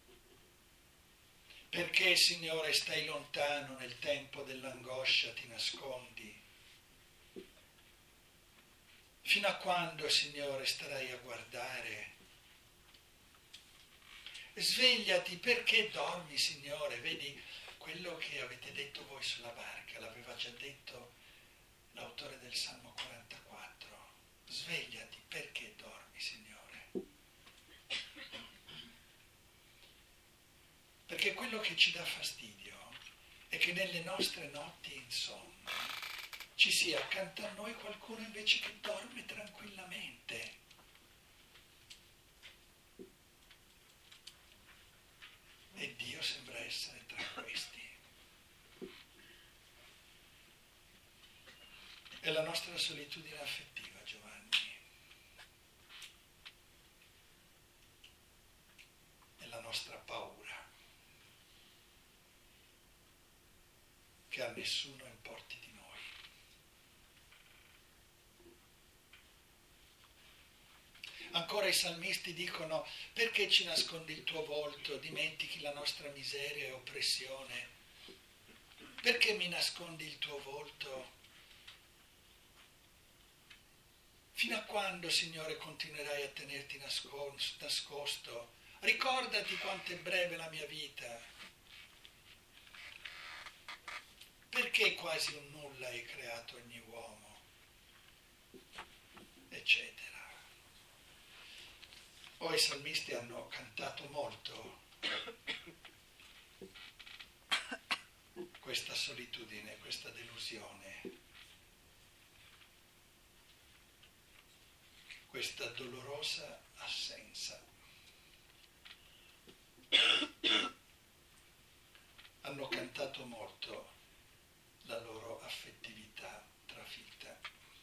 Perché, Signore, stai lontano nel tempo dell'angoscia, ti nascondi? Fino a quando, Signore, starai a guardare? Svegliati, perché dormi, Signore? Vedi, quello che avete detto voi sulla barca, l'aveva già detto l'autore del Salmo 44. Svegliati, perché dormi, Signore? Perché quello che ci dà fastidio è che nelle nostre notti insonni ci sia accanto a noi qualcuno invece che dorme tranquillamente. E Dio sembra essere tra questi. È la nostra solitudine affettiva, Giovanni. È la nostra paura. Che a nessuno importi di noi. Ancora i salmisti dicono: perché ci nascondi il tuo volto, dimentichi la nostra miseria e oppressione? Perché mi nascondi il tuo volto? Fino a quando, Signore, continuerai a tenerti nascosto? Ricordati quanto è breve la mia vita. Perché quasi un nulla hai creato ogni uomo? Eccetera. Poi i salmisti hanno cantato molto questa solitudine, questa delusione, questa dolorosa assenza. Hanno cantato molto la loro affettività trafitta.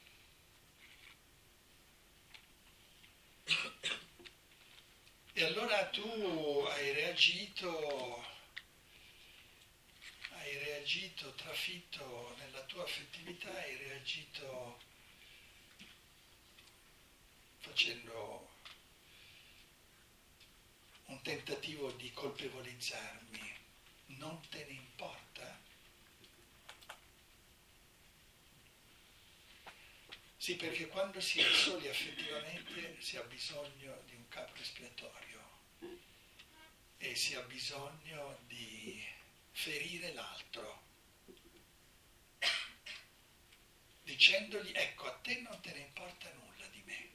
E allora tu hai reagito trafitto nella tua affettività, hai reagito facendo un tentativo di colpevolizzarmi. Non te ne importa? Sì, perché quando si è soli affettivamente si ha bisogno di un capo espiatorio. e si ha bisogno di ferire l'altro, dicendogli ecco, a te non te ne importa nulla di me.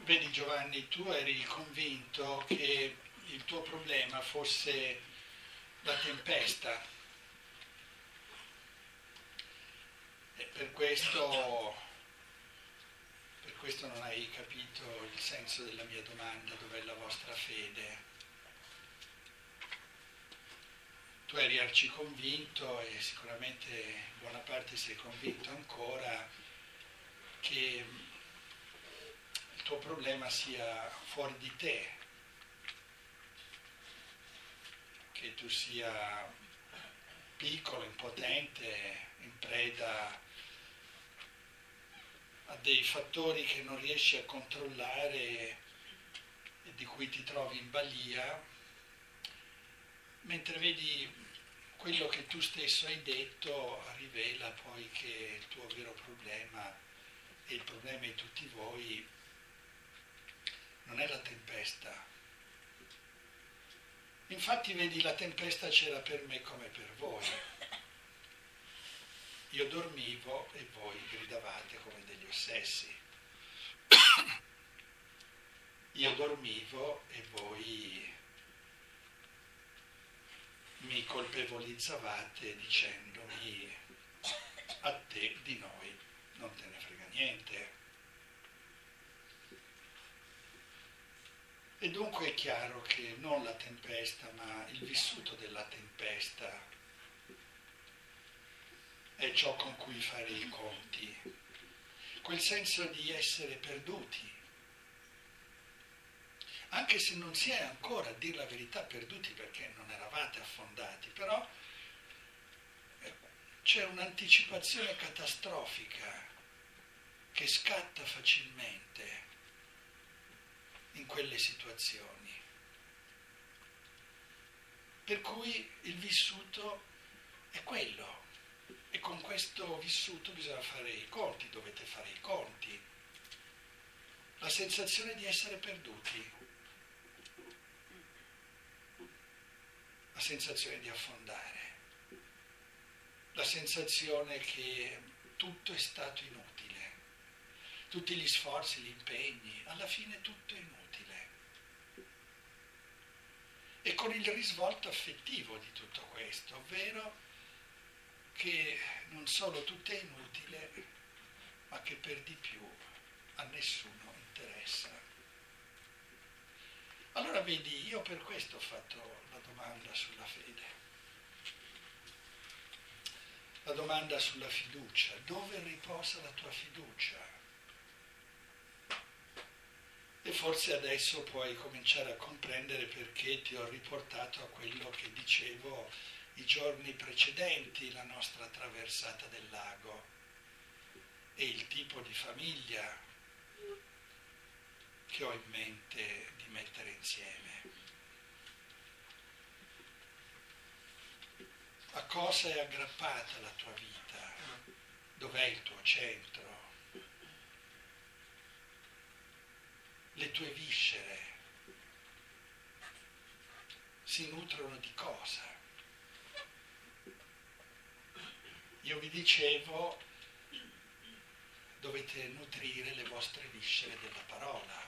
Vedi Giovanni, tu eri convinto che il tuo problema fosse la tempesta e per questo non hai capito il senso della mia domanda, dov'è la vostra fede. Tu eri arciconvinto e sicuramente in buona parte sei convinto ancora che il tuo problema sia fuori di te, che tu sia piccolo, impotente, in preda a dei fattori che non riesci a controllare e di cui ti trovi in balia, mentre vedi quello che tu stesso hai detto rivela poi che il tuo vero problema e il problema di tutti voi non è la tempesta. Infatti vedi, la tempesta c'era per me come per voi. Io dormivo e voi gridavate come degli ossessi. Io dormivo e voi mi colpevolizzavate dicendomi: a te di noi non te ne frega niente. E dunque è chiaro che non la tempesta, ma il vissuto della tempesta è ciò con cui fare i conti, quel senso di essere perduti, anche se non si è ancora, a dir la verità, perduti perché non eravate affondati, però c'è un'anticipazione catastrofica che scatta facilmente in quelle situazioni, per cui il vissuto è quello. E con questo vissuto bisogna fare i conti, dovete fare i conti. La sensazione di essere perduti, la sensazione di affondare, la sensazione che tutto è stato inutile, tutti gli sforzi, gli impegni, alla fine tutto è inutile. E con il risvolto affettivo di tutto questo, ovvero che non solo tutto è inutile, ma che per di più a nessuno interessa. Allora vedi, io per questo ho fatto la domanda sulla fede, la domanda sulla fiducia. Dove riposa la tua fiducia? E forse adesso puoi cominciare a comprendere perché ti ho riportato a quello che dicevo i giorni precedenti la nostra traversata del lago e il tipo di famiglia che ho in mente di mettere insieme. A cosa è aggrappata la tua vita? Dov'è il tuo centro? Le tue viscere si nutrono di cosa? Io vi dicevo, dovete nutrire le vostre viscere della parola,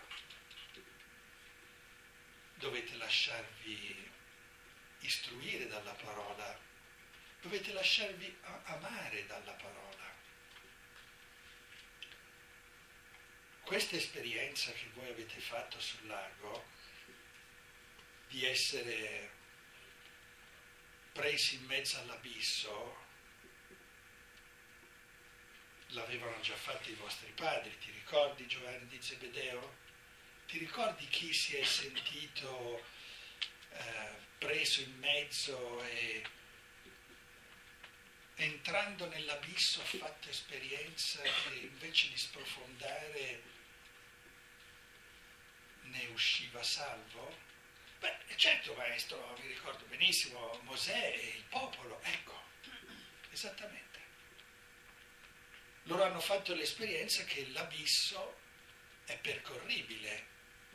dovete lasciarvi istruire dalla parola, dovete lasciarvi amare dalla parola. Questa esperienza che voi avete fatto sul lago, di essere presi in mezzo all'abisso, l'avevano già fatto i vostri padri. Ti ricordi Giovanni di Zebedeo? Ti ricordi chi si è sentito preso in mezzo e entrando nell'abisso ha fatto esperienza che invece di sprofondare ne usciva salvo? Beh, certo maestro, mi ricordo benissimo, Mosè e il popolo, ecco, esattamente. Loro hanno fatto l'esperienza che l'abisso è percorribile,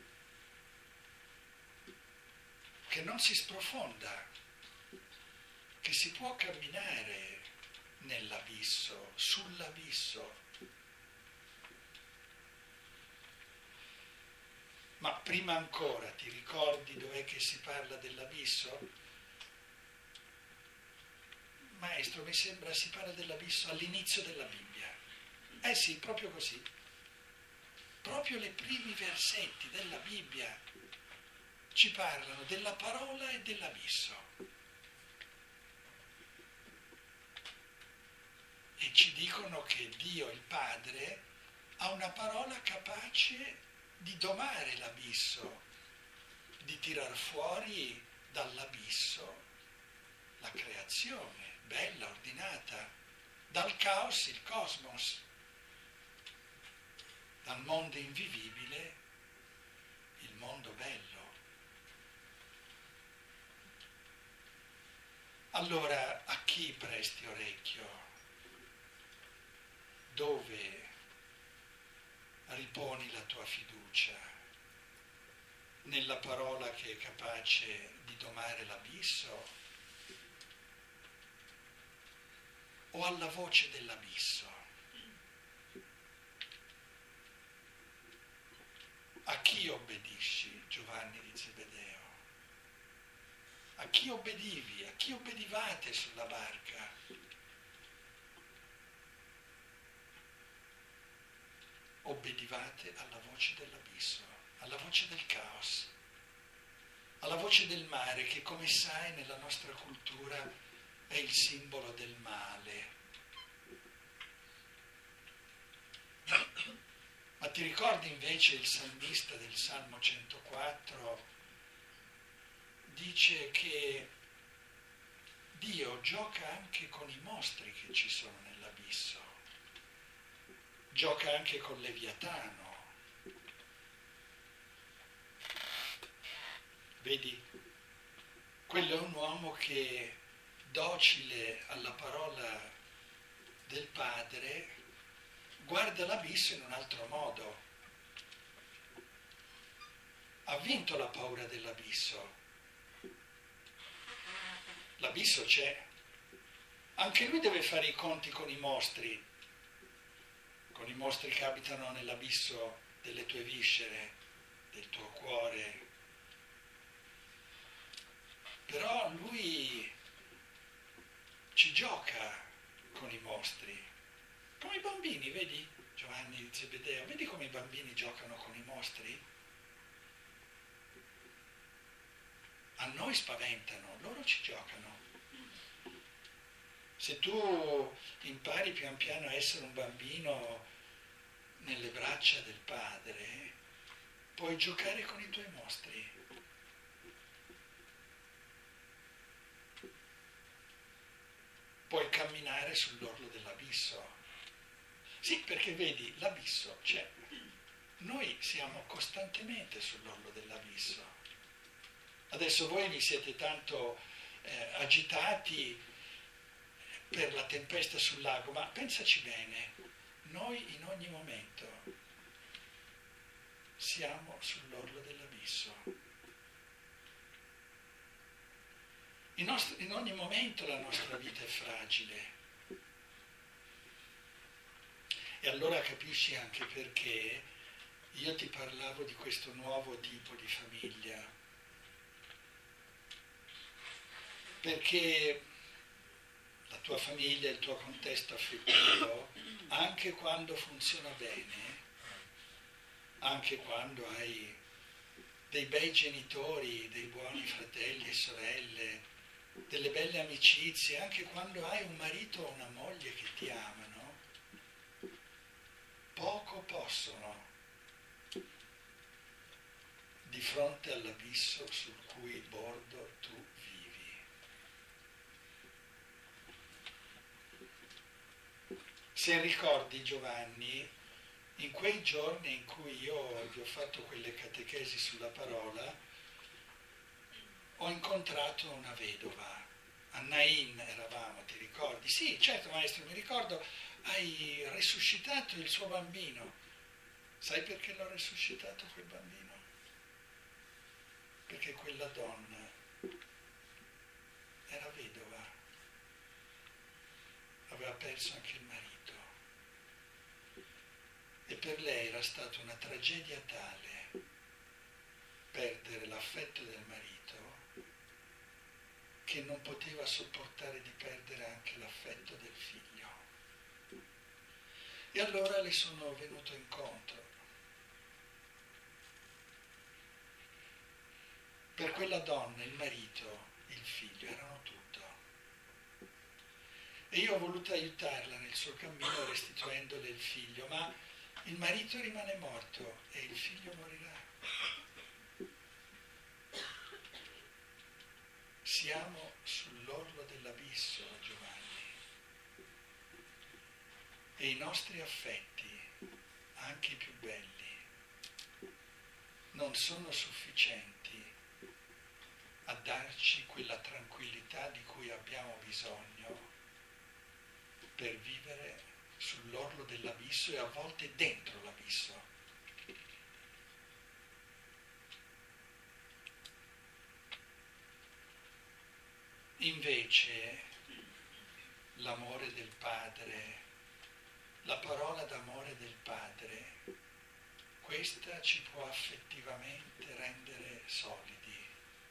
che non si sprofonda, che si può camminare nell'abisso, sull'abisso. prima ancora, ti ricordi dov'è che si parla dell'abisso? Maestro, mi sembra si parla dell'abisso all'inizio della Bibbia. Eh sì, proprio così. Proprio i primi versetti della Bibbia ci parlano della parola e dell'abisso. E ci dicono che Dio, il Padre, ha una parola capace di domare l'abisso, di tirar fuori dall'abisso la creazione, bella, ordinata, dal caos il cosmos, dal mondo invivibile il mondo bello. Allora, a chi presti orecchio? Dove riponi la tua fiducia? Nella parola che è capace di domare l'abisso? O alla voce dell'abisso? A chi obbedisci, Giovanni di Zebedeo? A chi obbedivi? A chi obbedivate sulla barca? Obbedivate alla voce dell'abisso, alla voce del caos, alla voce del mare che, come sai, nella nostra cultura è il simbolo del male. Ma ti ricordi invece il salmista del Salmo 104? Dice che Dio gioca anche con i mostri che ci sono nell'abisso, gioca anche con Leviatano. Vedi, quello è un uomo che, docile alla parola del Padre, guarda l'abisso in un altro modo. Ha vinto la paura dell'abisso. L'abisso c'è. Anche lui deve fare i conti con i mostri che abitano nell'abisso delle tue viscere, del tuo cuore. Però lui ci gioca con i mostri, come i bambini, vedi Giovanni di Zebedeo, vedi come i bambini giocano con i mostri? A noi spaventano, loro ci giocano. Se tu impari pian piano a essere un bambino nelle braccia del Padre, puoi giocare con i tuoi mostri. Puoi camminare sull'orlo dell'abisso. Sì, perché vedi, l'abisso c'è. Noi siamo costantemente sull'orlo dell'abisso. Adesso voi vi siete tanto agitati per la tempesta sul lago, ma pensaci bene, noi in ogni momento siamo sull'orlo dell'abisso. In ogni momento la nostra vita è fragile. E allora capisci anche perché io ti parlavo di questo nuovo tipo di famiglia. Perché la tua famiglia, il tuo contesto affettivo, anche quando funziona bene, anche quando hai dei bei genitori, dei buoni fratelli e sorelle, delle belle amicizie, anche quando hai un marito o una moglie che ti amano, poco possono di fronte all'abisso sul cui bordo tu vivi. Se ricordi, Giovanni, in quei giorni in cui io vi ho fatto quelle catechesi sulla parola, ho incontrato una vedova, a Nain eravamo, ti ricordi? Sì, certo maestro, mi ricordo, hai risuscitato il suo bambino. Sai perché l'ho risuscitato quel bambino? Perché quella donna era vedova, aveva perso anche il marito. E per lei era stata una tragedia tale l'affetto del marito che non poteva sopportare di perdere anche l'affetto del figlio. E allora le sono venuto incontro. Per quella donna il marito, il figlio erano tutto. E io ho voluto aiutarla nel suo cammino restituendole il figlio, ma il marito rimane morto e il figlio morirà. Siamo sull'orlo dell'abisso, Giovanni, e i nostri affetti, anche i più belli, non sono sufficienti a darci quella tranquillità di cui abbiamo bisogno per vivere sull'orlo dell'abisso e a volte dentro l'abisso. Invece l'amore del Padre, la parola d'amore del Padre, questa ci può affettivamente rendere solidi,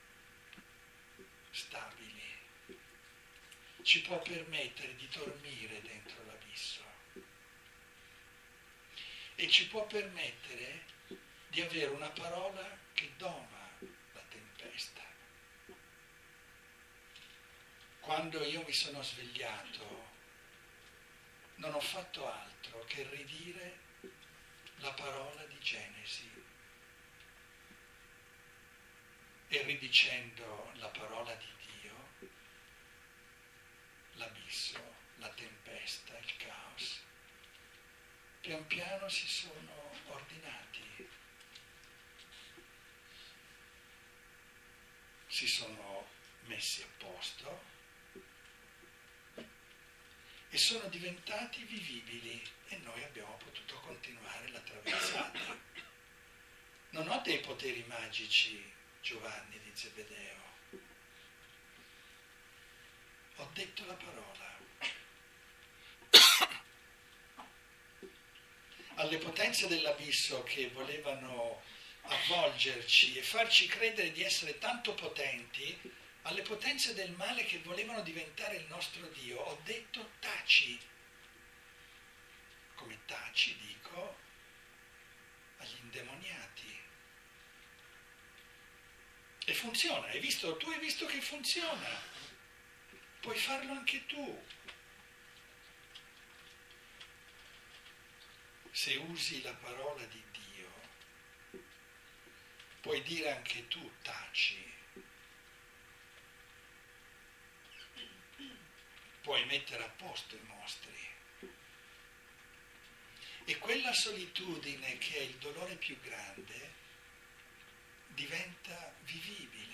stabili, ci può permettere di dormire dentro l'abisso e ci può permettere di avere una parola che doma la tempesta. Quando io mi sono svegliato non ho fatto altro che ridire la parola di Genesi e ridicendo la parola di Dio, l'abisso, la tempesta, il caos, pian piano si sono ordinati, si sono messi a posto e sono diventati vivibili e noi abbiamo potuto continuare la traversata. Non ho dei poteri magici, Giovanni di Zebedeo. Ho detto la parola. Alle potenze dell'abisso che volevano avvolgerci e farci credere di essere tanto potenti, alle potenze del male che volevano diventare il nostro Dio, ho detto taci. Come taci, dico, agli indemoniati. E funziona, hai visto? Tu hai visto che funziona. Puoi farlo anche tu. Se usi la parola di Dio, puoi dire anche tu taci. Puoi mettere a posto i mostri. E quella solitudine che è il dolore più grande diventa vivibile.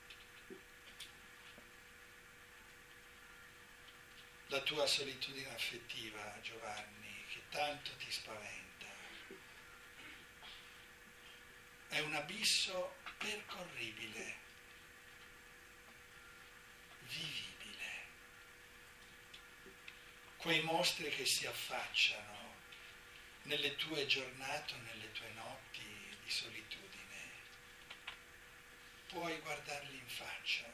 La tua solitudine affettiva, Giovanni, che tanto ti spaventa, è un abisso percorribile, vivibile. Quei mostri che si affacciano nelle tue giornate o nelle tue notti di solitudine, puoi guardarli in faccia.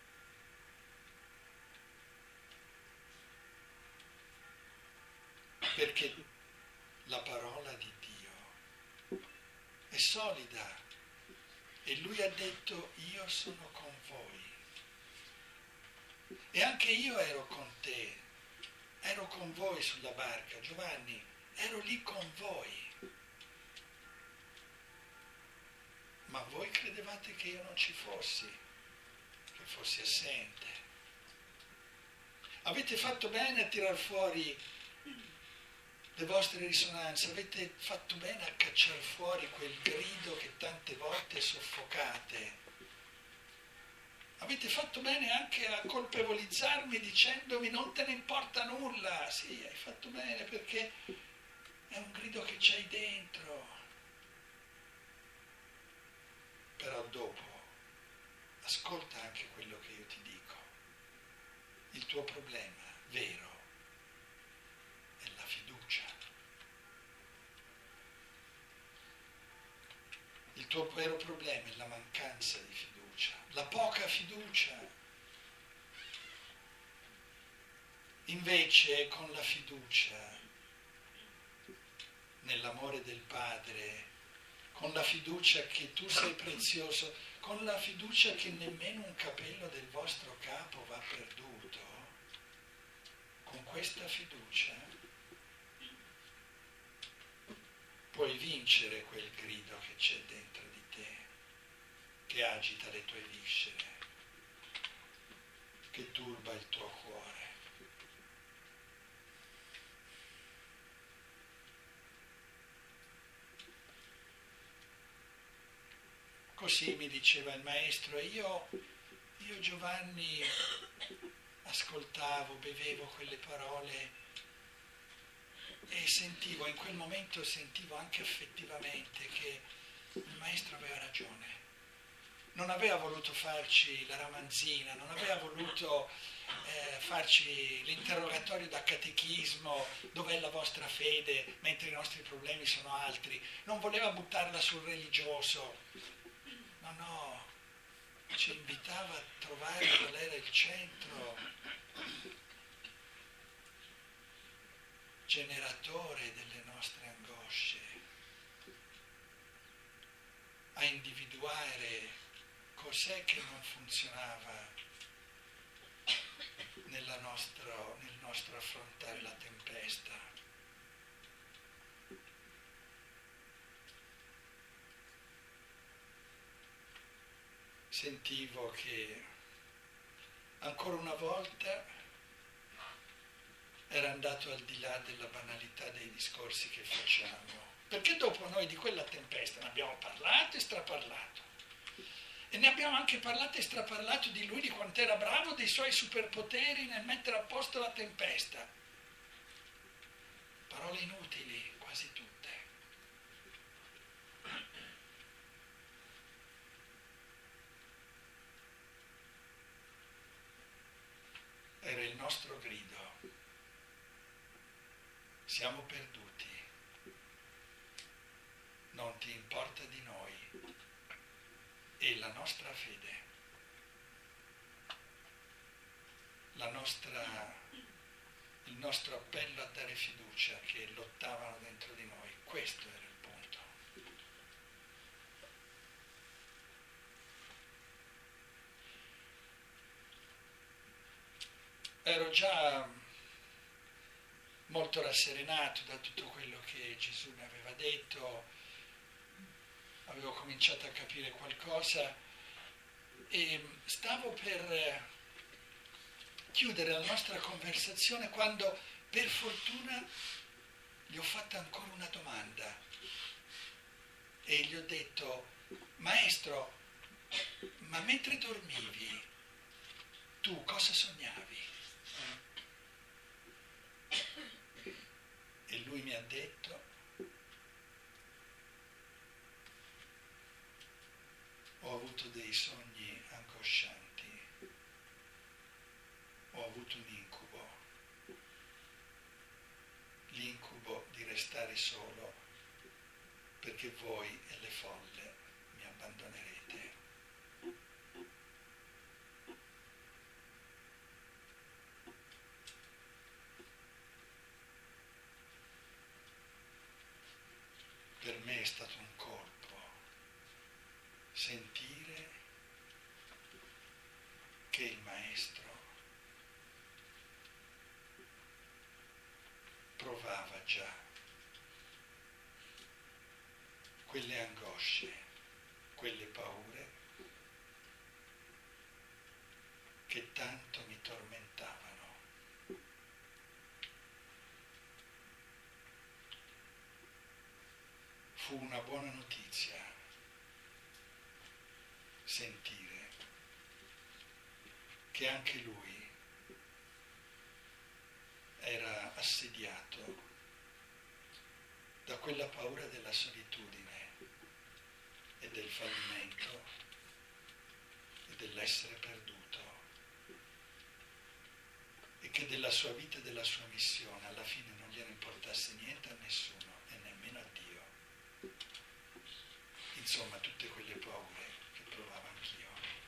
Perché la parola di Dio è solida e Lui ha detto io sono con voi. E anche io ero con te. Ero con voi sulla barca, Giovanni, ero lì con voi. Ma voi credevate che io non ci fossi, che fossi assente. Avete fatto bene a tirar fuori le vostre risonanze, avete fatto bene a cacciare fuori quel grido che tante volte soffocate. Avete fatto bene anche a colpevolizzarmi dicendomi non te ne importa nulla. Sì, hai fatto bene perché è un grido che c'hai dentro. Però dopo, ascolta anche quello che io ti dico. Il tuo problema vero è la fiducia. Il tuo vero problema è la mancanza di fiducia, la poca fiducia. Invece con la fiducia nell'amore del Padre, con la fiducia che tu sei prezioso, con la fiducia che nemmeno un capello del vostro capo va perduto, con questa fiducia puoi vincere quel grido che c'è dentro di te, che agita le tue viscere, che turba il tuo cuore. Così mi diceva il maestro, io Giovanni ascoltavo, bevevo quelle parole e sentivo, in quel momento sentivo anche affettivamente che il maestro aveva ragione. Non aveva voluto farci la ramanzina, non aveva voluto farci l'interrogatorio da catechismo, dov'è la vostra fede, mentre i nostri problemi sono altri. Non voleva buttarla sul religioso. No, ci invitava a trovare qual era il centro generatore delle nostre angosce, a individuare cos'è che non funzionava nel nostro affrontare la tempesta. Sentivo che ancora una volta era andato al di là della banalità dei discorsi che facciamo, perché dopo noi di quella tempesta ne abbiamo parlato e straparlato, e ne abbiamo anche parlato e straparlato di lui, di quanto era bravo, dei suoi superpoteri nel mettere a posto la tempesta. Parole inutili, quasi tutte. Era il nostro grido. Siamo perduti. Non ti importa di noi. E la nostra fede, il nostro appello a dare fiducia che lottavano dentro di noi, questo era il punto. Ero già molto rasserenato da tutto quello che Gesù mi aveva detto, avevo cominciato a capire qualcosa e stavo per chiudere la nostra conversazione quando per fortuna gli ho fatto ancora una domanda e gli ho detto: maestro, ma mentre dormivi tu cosa sognavi? E lui mi ha detto: ho avuto dei sogni angoscianti, ho avuto un incubo, l'incubo di restare solo perché voi e le folle mi abbandonerete. Per me è stato un colpo sentire che il maestro provava già quelle angosce, quelle paure che tanto mi tormentavano. Fu una buona notizia sentire che anche lui era assediato da quella paura della solitudine e del fallimento e dell'essere perduto, e che della sua vita e della sua missione alla fine non gliene importasse niente a nessuno e nemmeno a Dio. insomma tutte quelle paure che provavo anch'io.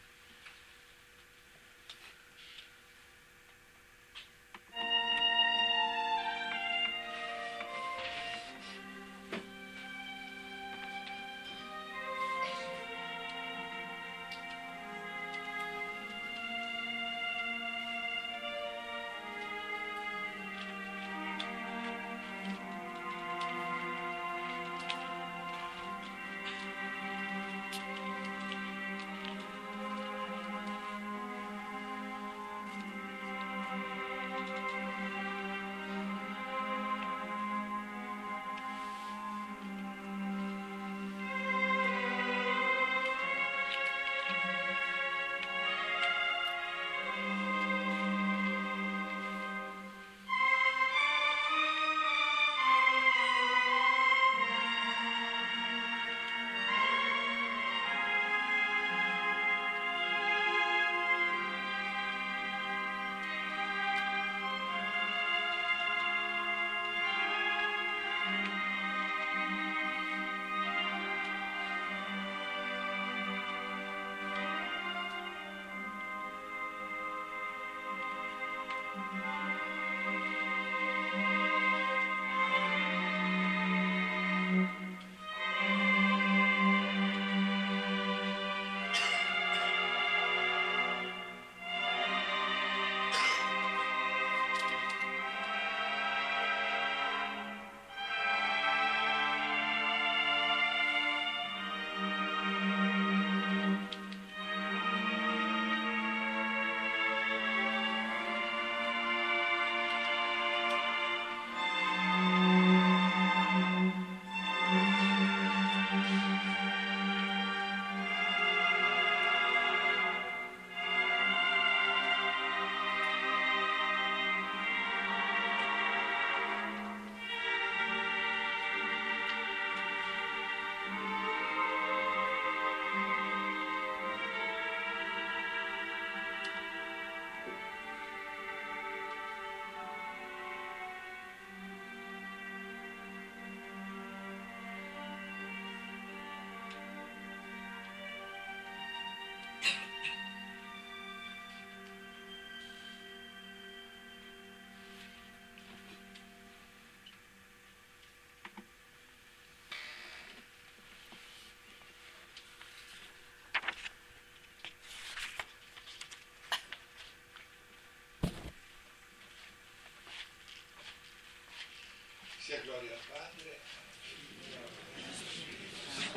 Sia gloria al Padre, Figlio e Spirito Santo,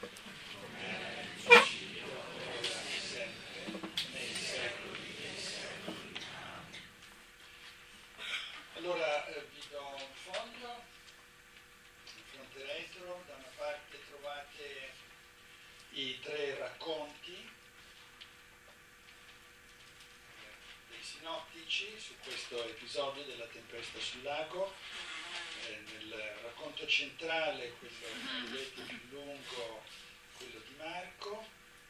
come era in principio, ora e sempre, nei secoli dei secoli. Amen. Allora vi do un foglio, in fronte retro, da una parte trovate i 3 racconti dei sinottici su questo episodio della tempesta sul lago. Nel racconto centrale, quello che vedete più lungo, quello di Marco,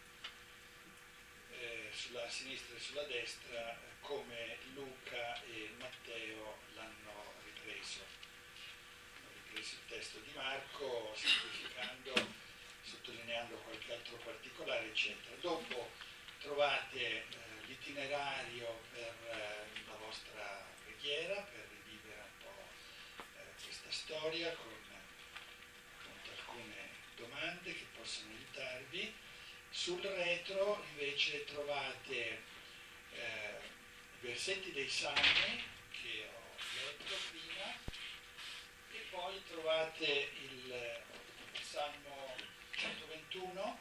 sulla sinistra e sulla destra, come Luca e Matteo l'hanno ripreso. Hanno ripreso il testo di Marco, semplificando, sottolineando qualche altro particolare, eccetera. Dopo trovate l'itinerario per la vostra preghiera, per rivivere un po' questa storia con appunto alcune domande che possono aiutarvi. Sul retro invece trovate i versetti dei Salmi che ho letto prima, e poi trovate il Salmo 121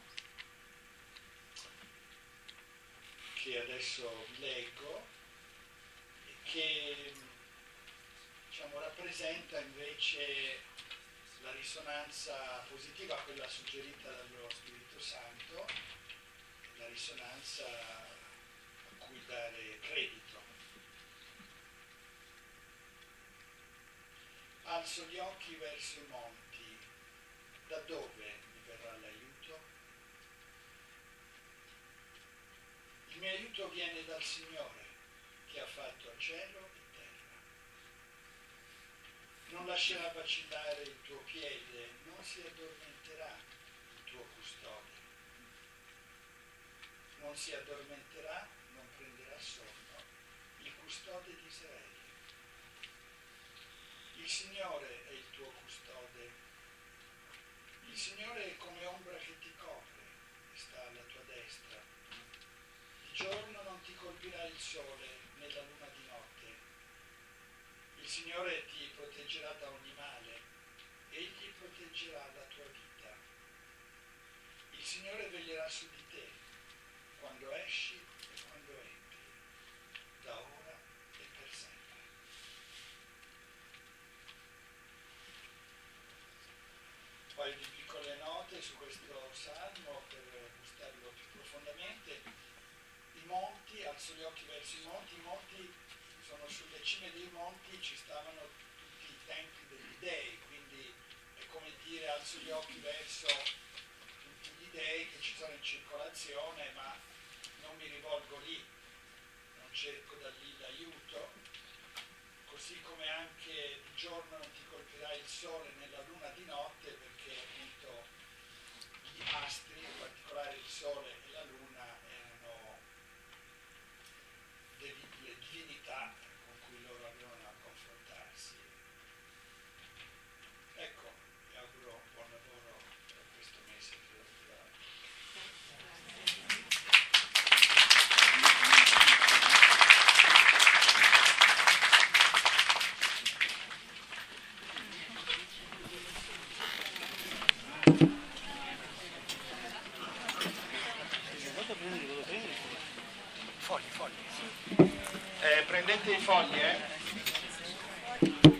che adesso vi leggo e che rappresenta invece la risonanza positiva, quella suggerita dallo Spirito Santo, la risonanza a cui dare credito. Alzo gli occhi verso i monti, da dove mi verrà l'aiuto? Il mio aiuto viene dal Signore, che ha fatto cielo e terra. Non lascerà vacillare il tuo piede, non si addormenterà il tuo custode. custode. Non si addormenterà, non prenderà sonno, il custode di Israele. Il Signore è il tuo custode. Il Signore è come ombra che ti copre e sta alla tua destra. Di giorno non ti colpirà il sole né la luna di notte. Il Signore ti proteggerà da ogni male. Egli proteggerà la tua vita. Il Signore veglierà su di te quando esci e quando entri, da ora e per sempre. Un paio di piccole note su questo salmo per gustarlo più profondamente. I monti, alzo gli occhi verso i monti sono sulle cime dei monti, ci stavano tutti i templi degli dei, quindi è come dire alzo gli occhi verso tutti gli dei che ci sono in circolazione, ma non mi rivolgo lì, non cerco da lì l'aiuto, così come anche di giorno non ti colpirà il sole né la luna di notte, perché appunto gli astri, in particolare il sole e la luna, erano le divinità con cui loro avevano a confrontarsi. Ecco, vi auguro un buon lavoro per questo mese che lo Fogli. Prendete i fogli,